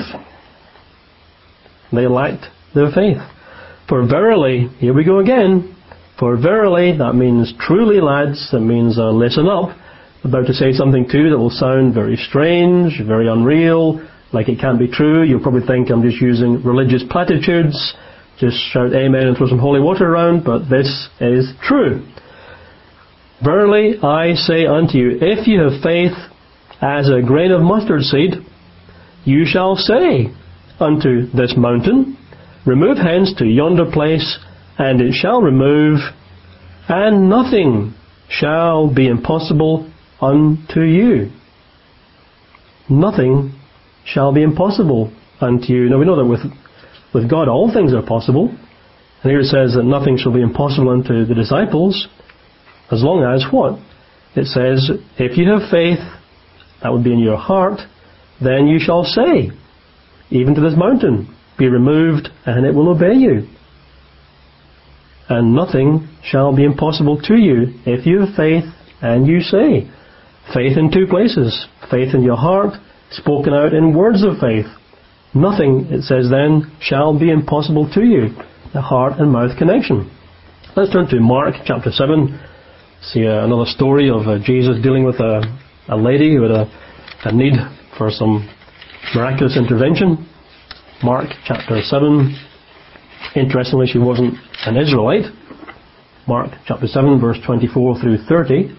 They lacked their faith. For verily, here we go again, for verily, that means truly, lads, that means uh, listen up, about to say something to you that will sound very strange, very unreal, like it can't be true. You'll probably think I'm just using religious platitudes, just shout amen and throw some holy water around, but this is true. Verily I say unto you, if you have faith as a grain of mustard seed, you shall say unto this mountain, remove hence to yonder place, and it shall remove, and nothing shall be impossible unto you. Nothing shall be impossible unto you. Now we know that with, with God all things are possible. And here it says that nothing shall be impossible unto the disciples, as long as what? It says, if you have faith, that would be in your heart, then you shall say, even to this mountain, be removed, and it will obey you. And nothing shall be impossible to you if you have faith And you say, faith in two places. Faith in your heart, spoken out in words of faith. Nothing, it says then, shall be impossible to you. The heart and mouth connection. Let's turn to Mark chapter seven. See uh, another story of uh, Jesus dealing with a, a lady who had a, a need for some miraculous intervention. Mark chapter seven. Interestingly, she wasn't an Israelite. Mark chapter seven, verse twenty-four through thirty.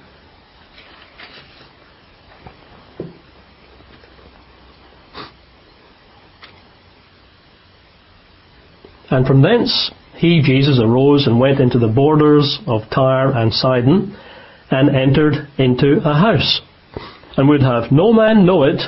And from thence he, Jesus, arose and went into the borders of Tyre and Sidon, and entered into a house, and would have no man know it,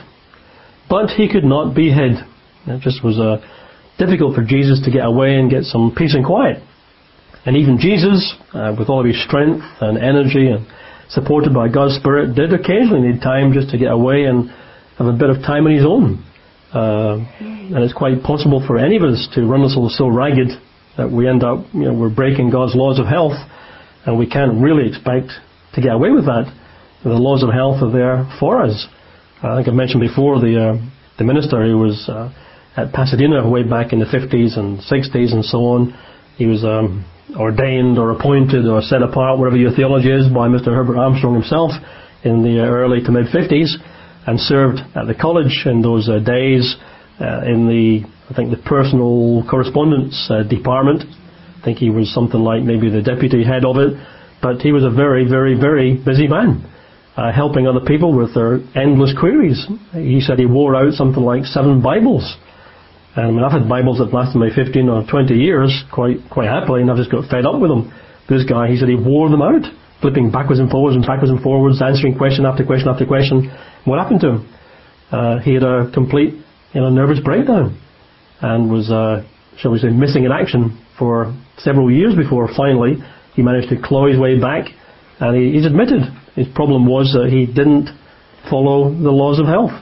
but he could not be hid. It just was uh, difficult for Jesus to get away and get some peace and quiet. And even Jesus, uh, with all of his strength and energy and supported by God's Spirit, did occasionally need time just to get away and have a bit of time on his own. Uh, and it's quite possible for any of us to run ourselves so ragged that we end up, you know, we're breaking God's laws of health, and we can't really expect to get away with that. The laws of health are there for us. I think I mentioned before the uh, the minister who was uh, at Pasadena way back in the fifties and sixties and so on. He was um, ordained or appointed or set apart, whatever your theology is, by Mister Herbert Armstrong himself in the early to mid-fifties, and served at the college in those uh, days uh, in the, I think, the personal correspondence uh, department. I think he was something like maybe the deputy head of it, but he was a very, very, very busy man, uh, helping other people with their endless queries. He said he wore out something like seven Bibles. And I mean, I've had Bibles that lasted me fifteen or twenty years, quite quite happily, and I've just got fed up with them. This guy, he said he wore them out, flipping backwards and forwards and backwards and forwards, answering question after question after question. What happened to him? Uh, he had a complete, you know, nervous breakdown, and was, uh, shall we say, missing in action for several years before finally he managed to claw his way back. And he, he's admitted his problem was that he didn't follow the laws of health.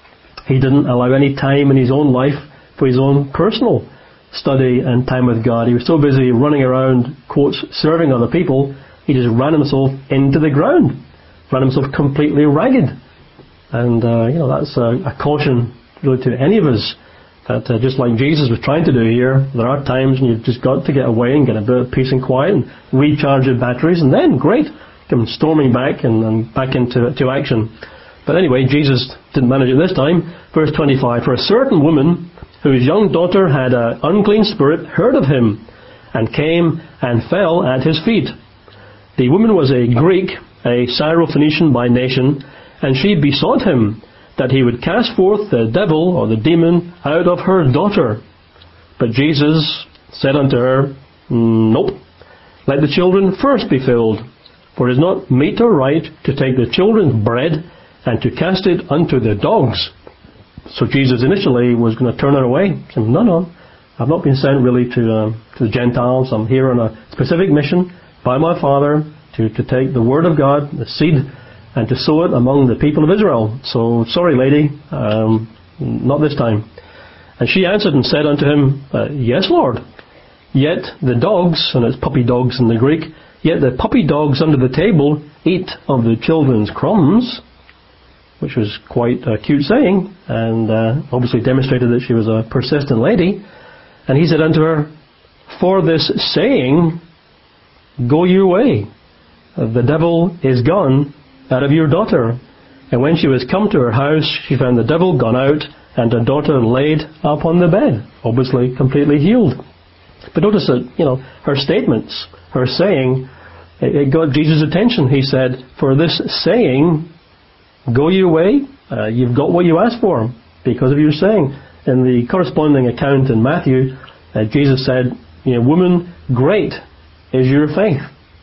He didn't allow any time in his own life for his own personal study and time with God. He was so busy running around, quotes, serving other people, he just ran himself into the ground, ran himself completely ragged. And, uh, you know, that's a, a caution really to any of us, that uh, just like Jesus was trying to do here, there are times when you've just got to get away and get a bit of peace and quiet and recharge your batteries, and then, great, come storming back and, and back into to action. But anyway, Jesus didn't manage it this time. Verse twenty-five, for a certain woman whose young daughter had an unclean spirit heard of him, and came and fell at his feet. The woman was a Greek, a Syrophoenician by nation, and she besought him that he would cast forth the devil or the demon out of her daughter. But Jesus said unto her, Nope, let the children first be filled, for it is not meet or right to take the children's bread and to cast it unto the dogs. So Jesus initially was going to turn her away. He said, no, no, I've not been sent really to uh, to the Gentiles. I'm here on a specific mission by my Father to, to take the Word of God, the seed, and to sow it among the people of Israel. So, sorry, lady, um, not this time. And she answered and said unto him, uh, Yes, Lord. Yet the dogs, and it's puppy dogs in the Greek, yet the puppy dogs under the table eat of the children's crumbs, which was quite a cute saying, and uh, obviously demonstrated that she was a persistent lady. And he said unto her, For this saying, go your way. The devil is gone out of your daughter. And when she was come to her house, she found the devil gone out, and her daughter laid upon the bed, obviously completely healed. But notice that, you know, her statements, her saying, it got Jesus' attention. He said, for this saying, go your way, uh, you've got what you asked for because of your saying. In the corresponding account in Matthew, uh, Jesus said, you know, woman, great is your faith.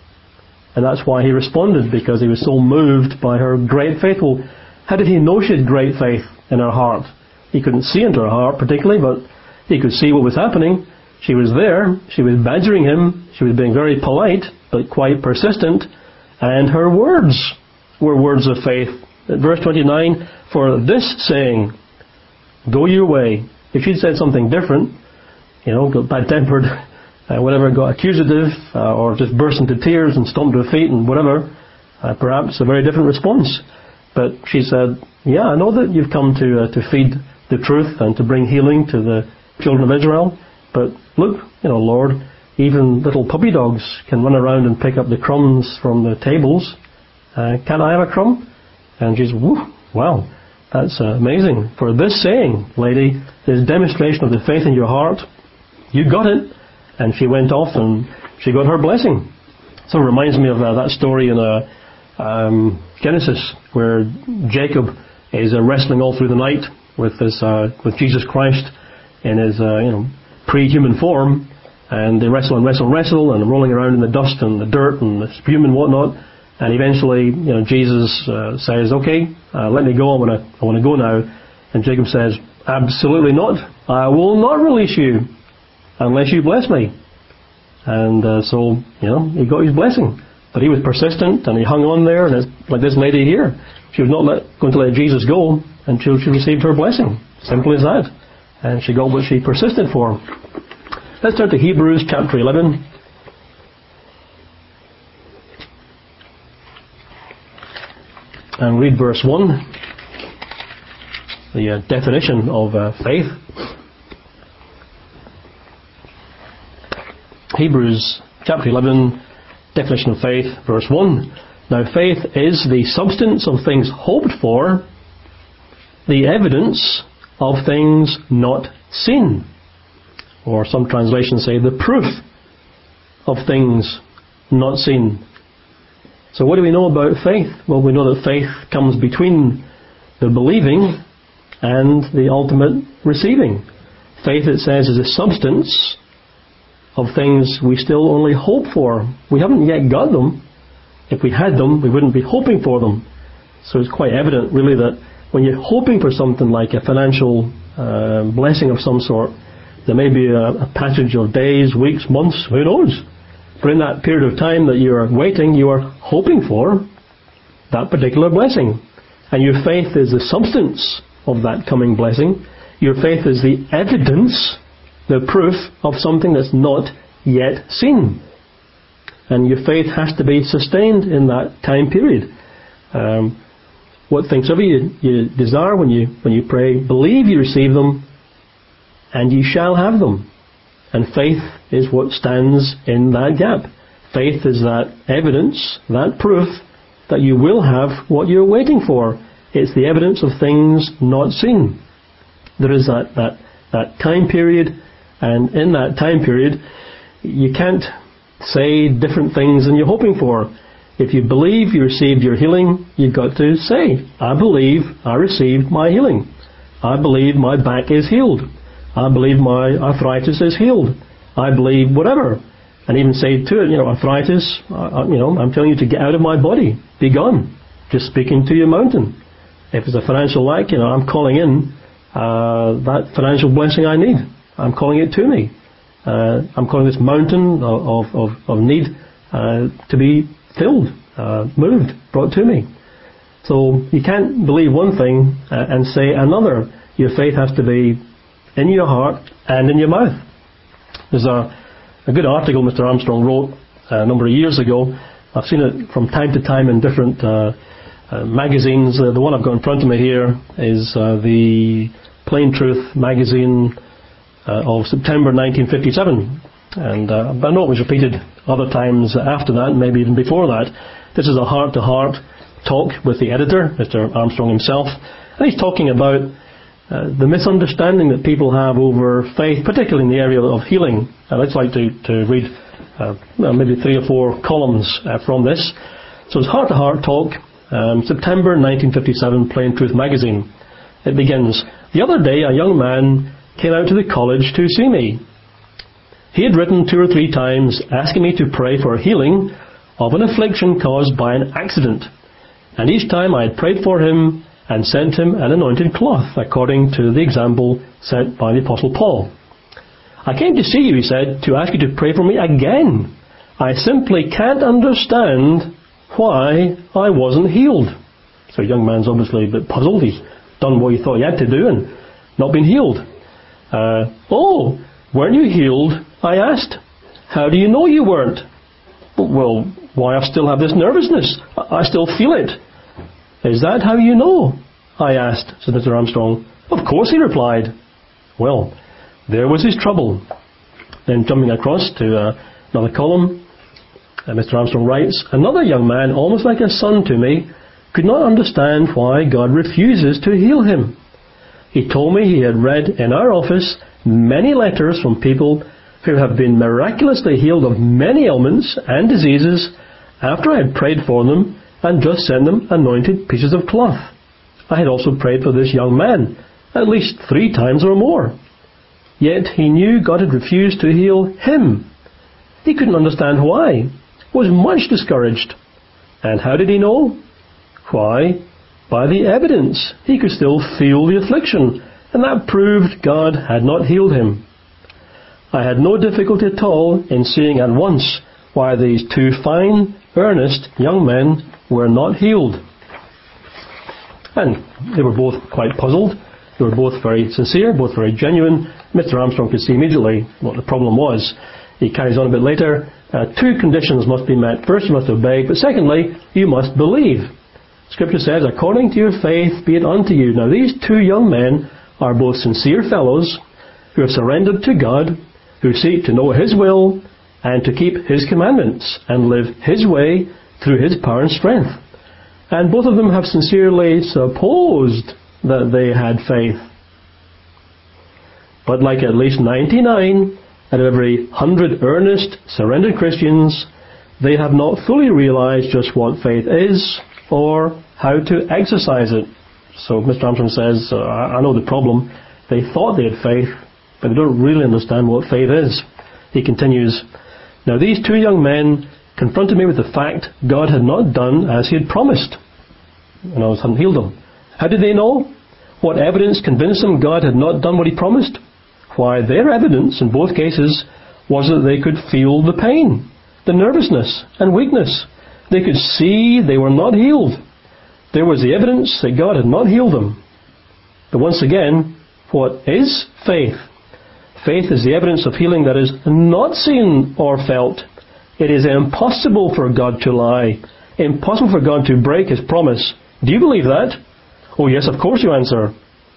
And that's why he responded, because he was so moved by her great faith. Well, how did he know she had great faith in her heart? He couldn't see into her heart particularly, but he could see what was happening. She was there, she was badgering him, she was being very polite, but quite persistent, and her words were words of faith. Verse twenty-nine, for this saying, go your way. If she'd said something different, you know, got bad-tempered, uh, whatever, got accusative, uh, or just burst into tears and stomped her feet and whatever, Uh, perhaps a very different response. But she said, yeah, I know that you've come to uh, to feed the truth and to bring healing to the children of Israel. But look, you know, Lord, even little puppy dogs can run around and pick up the crumbs from the tables. Uh, can I have a crumb? And she's, woo, wow, that's uh, amazing. For this saying, lady, this demonstration of the faith in your heart, you got it. And she went off and she got her blessing. So it reminds me of uh, that story in uh, um, Genesis, where Jacob is uh, wrestling all through the night with this, uh, with Jesus Christ in his, uh, you know, pre-human form, and they wrestle and wrestle and wrestle, and rolling around in the dust and the dirt and the spume and whatnot. And eventually, you know, Jesus uh, says, "Okay, uh, let me go. I want to, I want to go now." And Jacob says, "Absolutely not. I will not release you unless you bless me." And uh, so, you know, he got his blessing. But he was persistent, and he hung on there, and it's like this lady here. She was not let, going to let Jesus go until she received her blessing. Simple as that. And she got what she persisted for. Let's turn to Hebrews chapter eleven. And read verse one. The uh, definition of uh, faith. Hebrews chapter eleven, definition of faith, verse one. Now faith is the substance of things hoped for, the evidence of things not seen. Or some translations say the proof of things not seen. So what do we know about faith? Well, we know that faith comes between the believing and the ultimate receiving. Faith, it says, is a substance of things we still only hope for. We haven't yet got them. If we had them, we wouldn't be hoping for them. So it's quite evident, really, that when you're hoping for something like a financial uh, blessing of some sort, there may be a, a passage of days, weeks, months, who knows? But in that period of time that you are waiting, you are hoping for that particular blessing. And your faith is the substance of that coming blessing. Your faith is the evidence, the proof of something that's not yet seen. And your faith has to be sustained in that time period. Um, what things of you you desire when you when you pray, believe you receive them, and you shall have them. And faith is what stands in that gap. Faith is that evidence, that proof, that you will have what you're waiting for. It's the evidence of things not seen. There is that, that, that time period, and in that time period, you can't say different things than you're hoping for. If you believe you received your healing, you've got to say, I believe I received my healing. I believe my back is healed. I believe my arthritis is healed. I believe whatever. And even say to it, you know, arthritis, uh, you know, I'm telling you to get out of my body. Be gone. Just speaking to your mountain. If it's a financial lack, you know, I'm calling in uh, that financial blessing I need. I'm calling it to me. Uh, I'm calling this mountain of, of, of need uh, to be filled, uh, moved, brought to me. So you can't believe one thing uh, and say another. Your faith has to be in your heart and in your mouth. There's a, a good article Mister Armstrong wrote a number of years ago. I've seen it from time to time in different uh, uh, magazines. Uh, the one I've got in front of me here is uh, the Plain Truth magazine uh, of September nineteen fifty-seven. And uh, I know it was repeated other times after that, maybe even before that. This is a heart-to-heart talk with the editor, Mister Armstrong himself. And he's talking about Uh, the misunderstanding that people have over faith, particularly in the area of healing. And I'd like to, to read uh, well, maybe three or four columns uh, from this. So it's Heart to Heart Talk, um, September nineteen fifty-seven, Plain Truth magazine. It begins, the other day a young man came out to the college to see me. He had written two or three times asking me to pray for healing of an affliction caused by an accident. And each time I had prayed for him and sent him an anointed cloth, according to the example set by the Apostle Paul. I came to see you, he said, to ask you to pray for me again. I simply can't understand why I wasn't healed. So the young man's obviously a bit puzzled. He's done what he thought he had to do and not been healed. Uh, oh, weren't you healed? I asked. How do you know you weren't? Well, Why, I still have this nervousness. I still feel it. Is that how you know? I asked, said Mister Armstrong. Of course, he replied. Well, there was his trouble. Then jumping across to uh, another column, uh, Mister Armstrong writes, another young man, almost like a son to me, could not understand why God refuses to heal him. He told me he had read in our office many letters from people who have been miraculously healed of many ailments and diseases after I had prayed for them and just sent them anointed pieces of cloth. I had also prayed for this young man at least three times or more. Yet he knew God had refused to heal him. He couldn't understand why, was much discouraged. And how did he know? Why, by the evidence. He could still feel the affliction, and that proved God had not healed him. I had no difficulty at all in seeing at once why these two fine, earnest young men were not healed. And they were both quite puzzled. They were both very sincere, both very genuine. Mister Armstrong could see immediately what the problem was. He carries on a bit later. Uh, two conditions must be met. First, you must obey, but secondly, you must believe. Scripture says, according to your faith be it unto you. Now, these two young men are both sincere fellows who have surrendered to God, who seek to know His will and to keep His commandments and live His way through His power and strength. And both of them have sincerely supposed that they had faith. But like at least ninety-nine out of every hundred earnest, surrendered Christians, they have not fully realized just what faith is or how to exercise it. So Mister Armstrong says, uh, I know the problem. They thought they had faith, but they don't really understand what faith is. He continues, now these two young men confronted me with the fact God had not done as He had promised. And I was hadn't healed them. How did they know? What evidence convinced them God had not done what He promised? Why, their evidence in both cases was that they could feel the pain, the nervousness and weakness. They could see they were not healed. There was the evidence that God had not healed them. But once again, what is faith? Faith is the evidence of healing that is not seen or felt. It is impossible for God to lie. Impossible for God to break His promise. Do you believe that? Oh yes, of course you answer.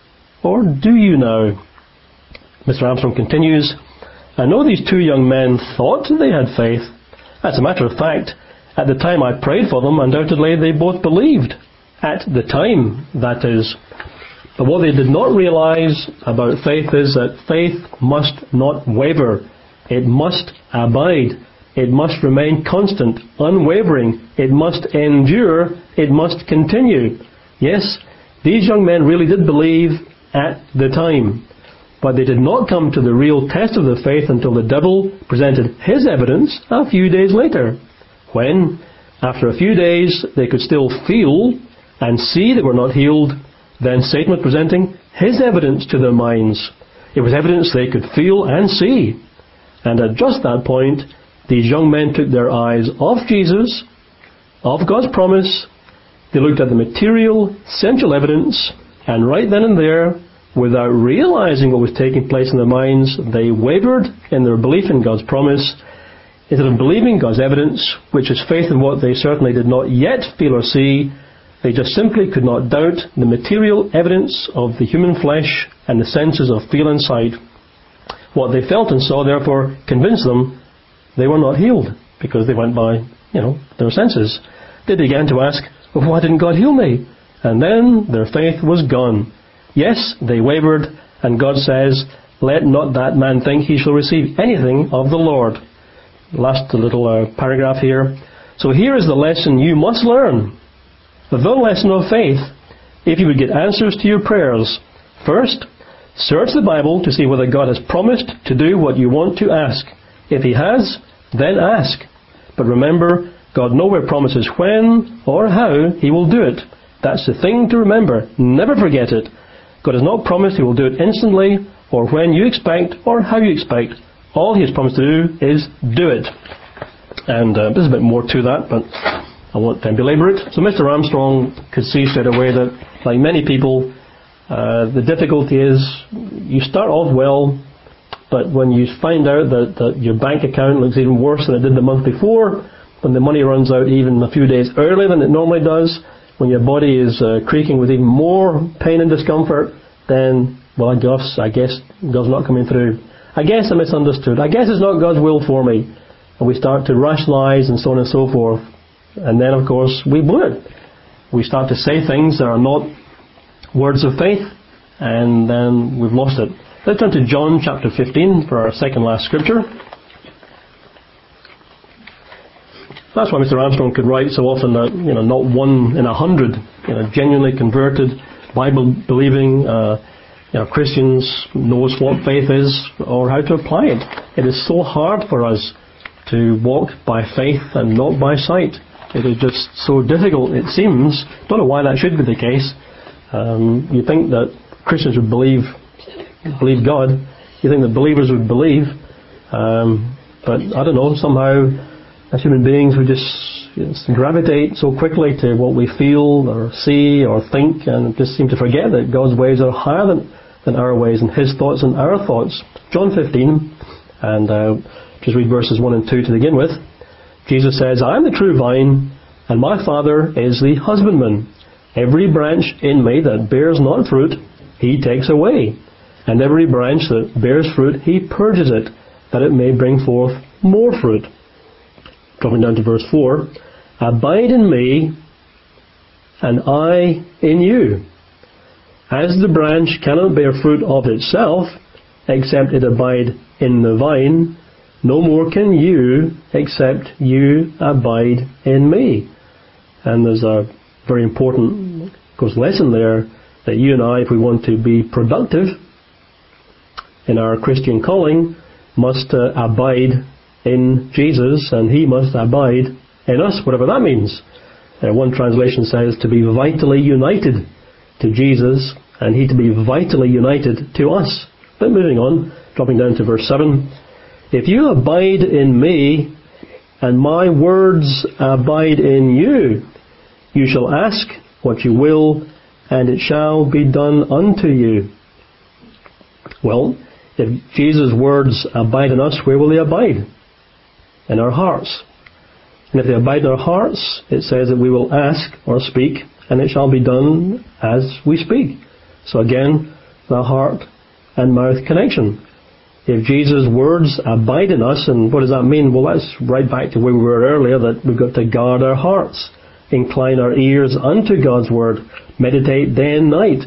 Or do you now? Mister Armstrong continues, I know these two young men thought they had faith. As a matter of fact, at the time I prayed for them, undoubtedly they both believed. At the time, that is. But what they did not realize about faith is that faith must not waver. It must abide. It must remain constant, unwavering. It must endure. It must continue. Yes, these young men really did believe at the time. But they did not come to the real test of their faith until the devil presented his evidence a few days later. When, after a few days, they could still feel and see they were not healed, then Satan was presenting his evidence to their minds. It was evidence they could feel and see. And at just that point, these young men took their eyes off Jesus, of God's promise. They looked at the material, sensual evidence, and right then and there, without realizing what was taking place in their minds, they wavered in their belief in God's promise. Instead of believing God's evidence, which is faith in what they certainly did not yet feel or see, they just simply could not doubt the material evidence of the human flesh and the senses of feel and sight. What they felt and saw, therefore, convinced them they were not healed, because they went by, you know, their senses. They began to ask, well, why didn't God heal me? And then their faith was gone. Yes, they wavered, and God says, let not that man think he shall receive anything of the Lord. Last little uh, paragraph here. So here is the lesson you must learn. The lesson of faith, if you would get answers to your prayers. First, search the Bible to see whether God has promised to do what you want to ask. If He has, then ask. But remember, God nowhere promises when or how He will do it. That's the thing to remember. Never forget it. God has not promised He will do it instantly, or when you expect, or how you expect. All He has promised to do is do it. And uh, there's a bit more to that, but I won't then belabor it. So Mister Armstrong could see straight away that, like many people, uh, the difficulty is you start off well, but when you find out that, that your bank account looks even worse than it did the month before, when the money runs out even a few days earlier than it normally does, when your body is uh, creaking with even more pain and discomfort, then, well, I guess, I guess God's not coming through. I guess I misunderstood. I guess it's not God's will for me. And we start to rationalize and so on and so forth. And then, of course, we blew it. We start to say things that are not words of faith, and then we've lost it. Let's turn to John chapter fifteen for our second last scripture. That's why Mister Armstrong could write so often that, you know, not one in a hundred, you know, genuinely converted, Bible-believing, uh, you know, Christians knows what faith is or how to apply it. It is so hard for us to walk by faith and not by sight. It is just so difficult, it seems. Don't know why that should be the case. Um, you think that Christians would believe, believe God. You think that believers would believe. Um, but I don't know, somehow as human beings we just, you know, gravitate so quickly to what we feel or see or think, and just seem to forget that God's ways are higher than, than our ways, and His thoughts and our thoughts. John fifteen, and uh, just read verses one and two to begin with. Jesus says, I am the true vine, and my Father is the husbandman. Every branch in me that bears not fruit, He takes away. And every branch that bears fruit, He purges it, that it may bring forth more fruit. Dropping down to verse four. Abide in me, and I in you. As the branch cannot bear fruit of itself, except it abide in the vine, no more can you, except you abide in me. And there's a very important, of course, lesson there, that you and I, if we want to be productive in our Christian calling, must uh, abide in Jesus, and He must abide in us, whatever that means. Uh, one translation says to be vitally united to Jesus, and He to be vitally united to us. But moving on, dropping down to verse seven. If you abide in me, and my words abide in you, you shall ask what you will, and it shall be done unto you. Well, if Jesus' words abide in us, where will they abide? In our hearts. And if they abide in our hearts, it says that we will ask or speak, and it shall be done as we speak. So again, the heart and mouth connection. If Jesus' words abide in us, and what does that mean? Well, that's right back to where we were earlier, that we've got to guard our hearts, incline our ears unto God's word, meditate day and night,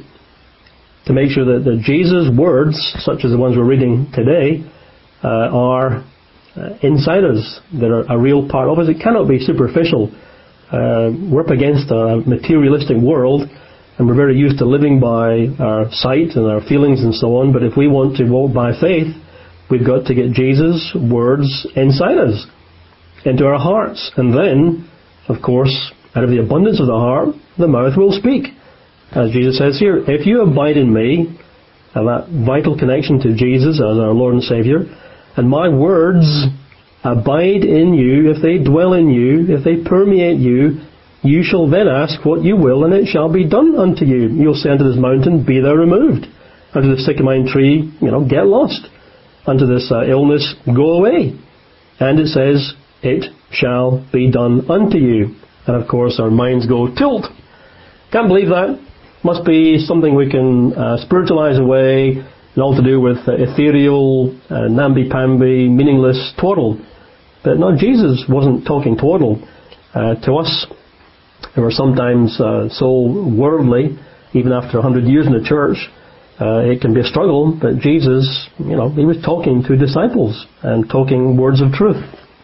to make sure that, that Jesus' words, such as the ones we're reading today, uh, are uh, inside us, that are a real part of us. It cannot be superficial. Uh, we're up against a materialistic world, and we're very used to living by our sight and our feelings and so on, but if we want to walk by faith, we've got to get Jesus' words inside us, into our hearts. And then, of course, out of the abundance of the heart, the mouth will speak. As Jesus says here, if you abide in me, and that vital connection to Jesus as our Lord and Saviour, and my words abide in you, if they dwell in you, if they permeate you, you shall then ask what you will, and it shall be done unto you. You'll say unto this mountain, be thou removed. Unto the sycamore tree, you know, get lost. Unto this uh, illness, go away. And it says, it shall be done unto you. And of course our minds go tilt. Can't believe that. Must be something we can uh, spiritualize away, and all to do with uh, ethereal, uh, namby-pamby, meaningless twaddle. But no, Jesus wasn't talking twaddle. Uh, to us, who are sometimes uh, so worldly, even after a hundred years in the church, uh, it can be a struggle, but Jesus, you know, He was talking to disciples and talking words of truth.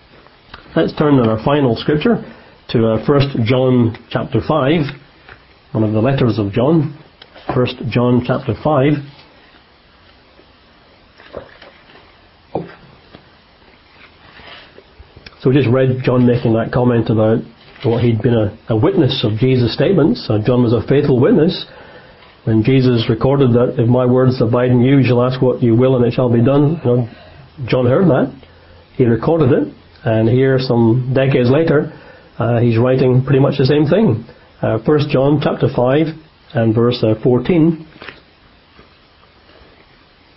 Let's turn to our final scripture to uh, First John chapter five, one of the letters of John, First John chapter five. So we just read John making that comment about what he'd been a, a witness of Jesus' statements. Uh, John was a faithful witness. When Jesus recorded that, if my words abide in you, you shall ask what you will and it shall be done. You know, John heard that. He recorded it. And here, some decades later, uh, he's writing pretty much the same thing. Uh, First John chapter five and verse uh, fourteen.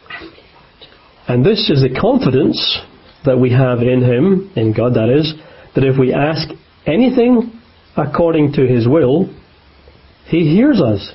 And this is the confidence that we have in Him, in God that is, that if we ask anything according to His will, He hears us.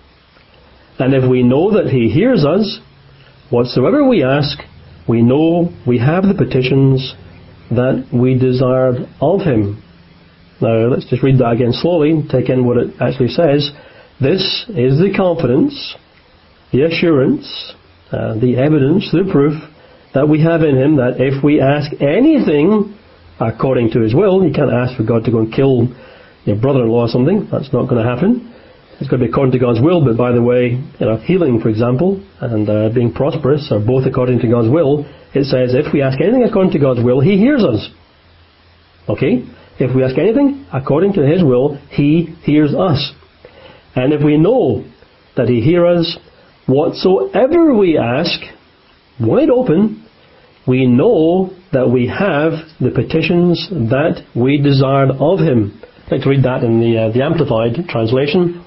And if we know that He hears us, whatsoever we ask, we know we have the petitions that we desired of Him. Now, let's just read that again slowly and take in what it actually says. This is the confidence, the assurance, uh, the evidence, the proof that we have in Him, that if we ask anything according to His will, you can't ask for God to go and kill your brother-in-law or something. That's not going to happen. It's going to be according to God's will, but by the way, you know, healing, for example, and uh, being prosperous are both according to God's will. It says if we ask anything according to God's will, He hears us. Okay? If we ask anything according to His will, He hears us. And if we know that He hears us, whatsoever we ask, wide open, we know that we have the petitions that we desired of Him. I'd like to read that in the, uh, the Amplified translation.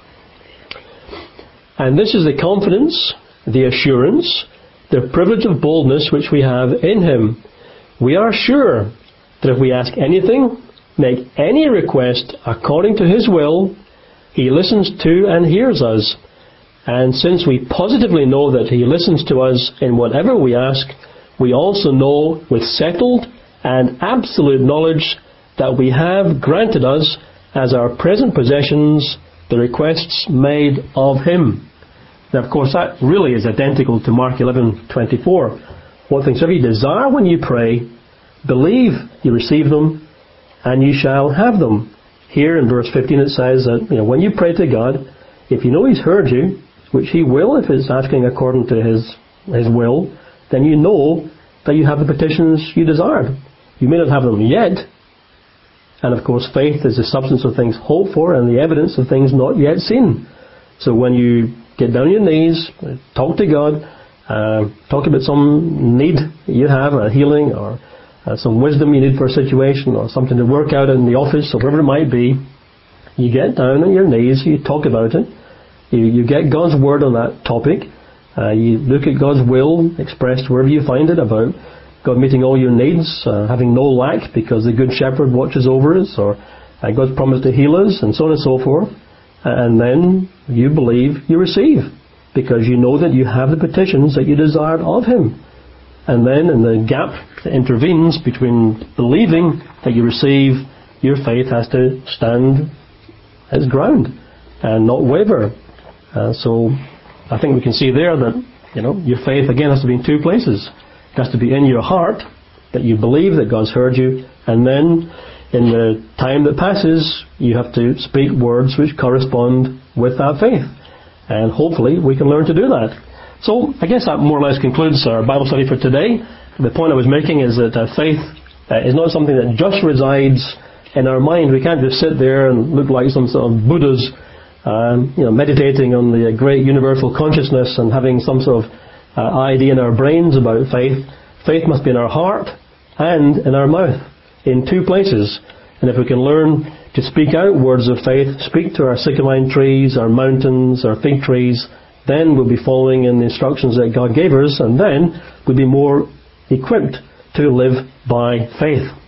And this is the confidence, the assurance, the privilege of boldness which we have in Him. We are sure that if we ask anything, make any request according to His will, He listens to and hears us. And since we positively know that He listens to us in whatever we ask, we also know with settled and absolute knowledge that we have granted us as our present possessions the requests made of Him. Now, of course, that really is identical to Mark eleven twenty-four. What things soever you desire when you pray, believe you receive them, and you shall have them. Here in verse fifteen it says that, you know, when you pray to God, if you know He's heard you, which He will if it's asking according to His His will, then you know that you have the petitions you desired. You may not have them yet. And of course, faith is the substance of things hoped for and the evidence of things not yet seen. So when you get down on your knees, talk to God, uh, talk about some need you have, a healing or uh, some wisdom you need for a situation or something to work out in the office or wherever it might be, you get down on your knees, you talk about it, you, you get God's word on that topic, uh, you look at God's will expressed wherever you find it about God meeting all your needs, uh, having no lack because the Good Shepherd watches over us, or uh, God's promise to heal us, and so on and so forth. And then you believe you receive, because you know that you have the petitions that you desired of Him. And then in the gap that intervenes between believing that you receive, your faith has to stand as ground and not waver. Uh, so I think we can see there that, you know, your faith again has to be in two places. It has to be in your heart, that you believe that God's heard you, and then in the time that passes, you have to speak words which correspond with that faith. And hopefully we can learn to do that. So I guess that more or less concludes our Bible study for today. The point I was making is that uh, faith uh, is not something that just resides in our mind. We can't just sit there and look like some sort of Buddhas, um, you know, meditating on the great universal consciousness and having some sort of uh, idea in our brains about faith. Faith must be in our heart and in our mouth, in two places. And if we can learn to speak out words of faith, speak to our sycamine trees, our mountains, our fig trees, then we'll be following in the instructions that God gave us, and then we'll be more equipped to live by faith.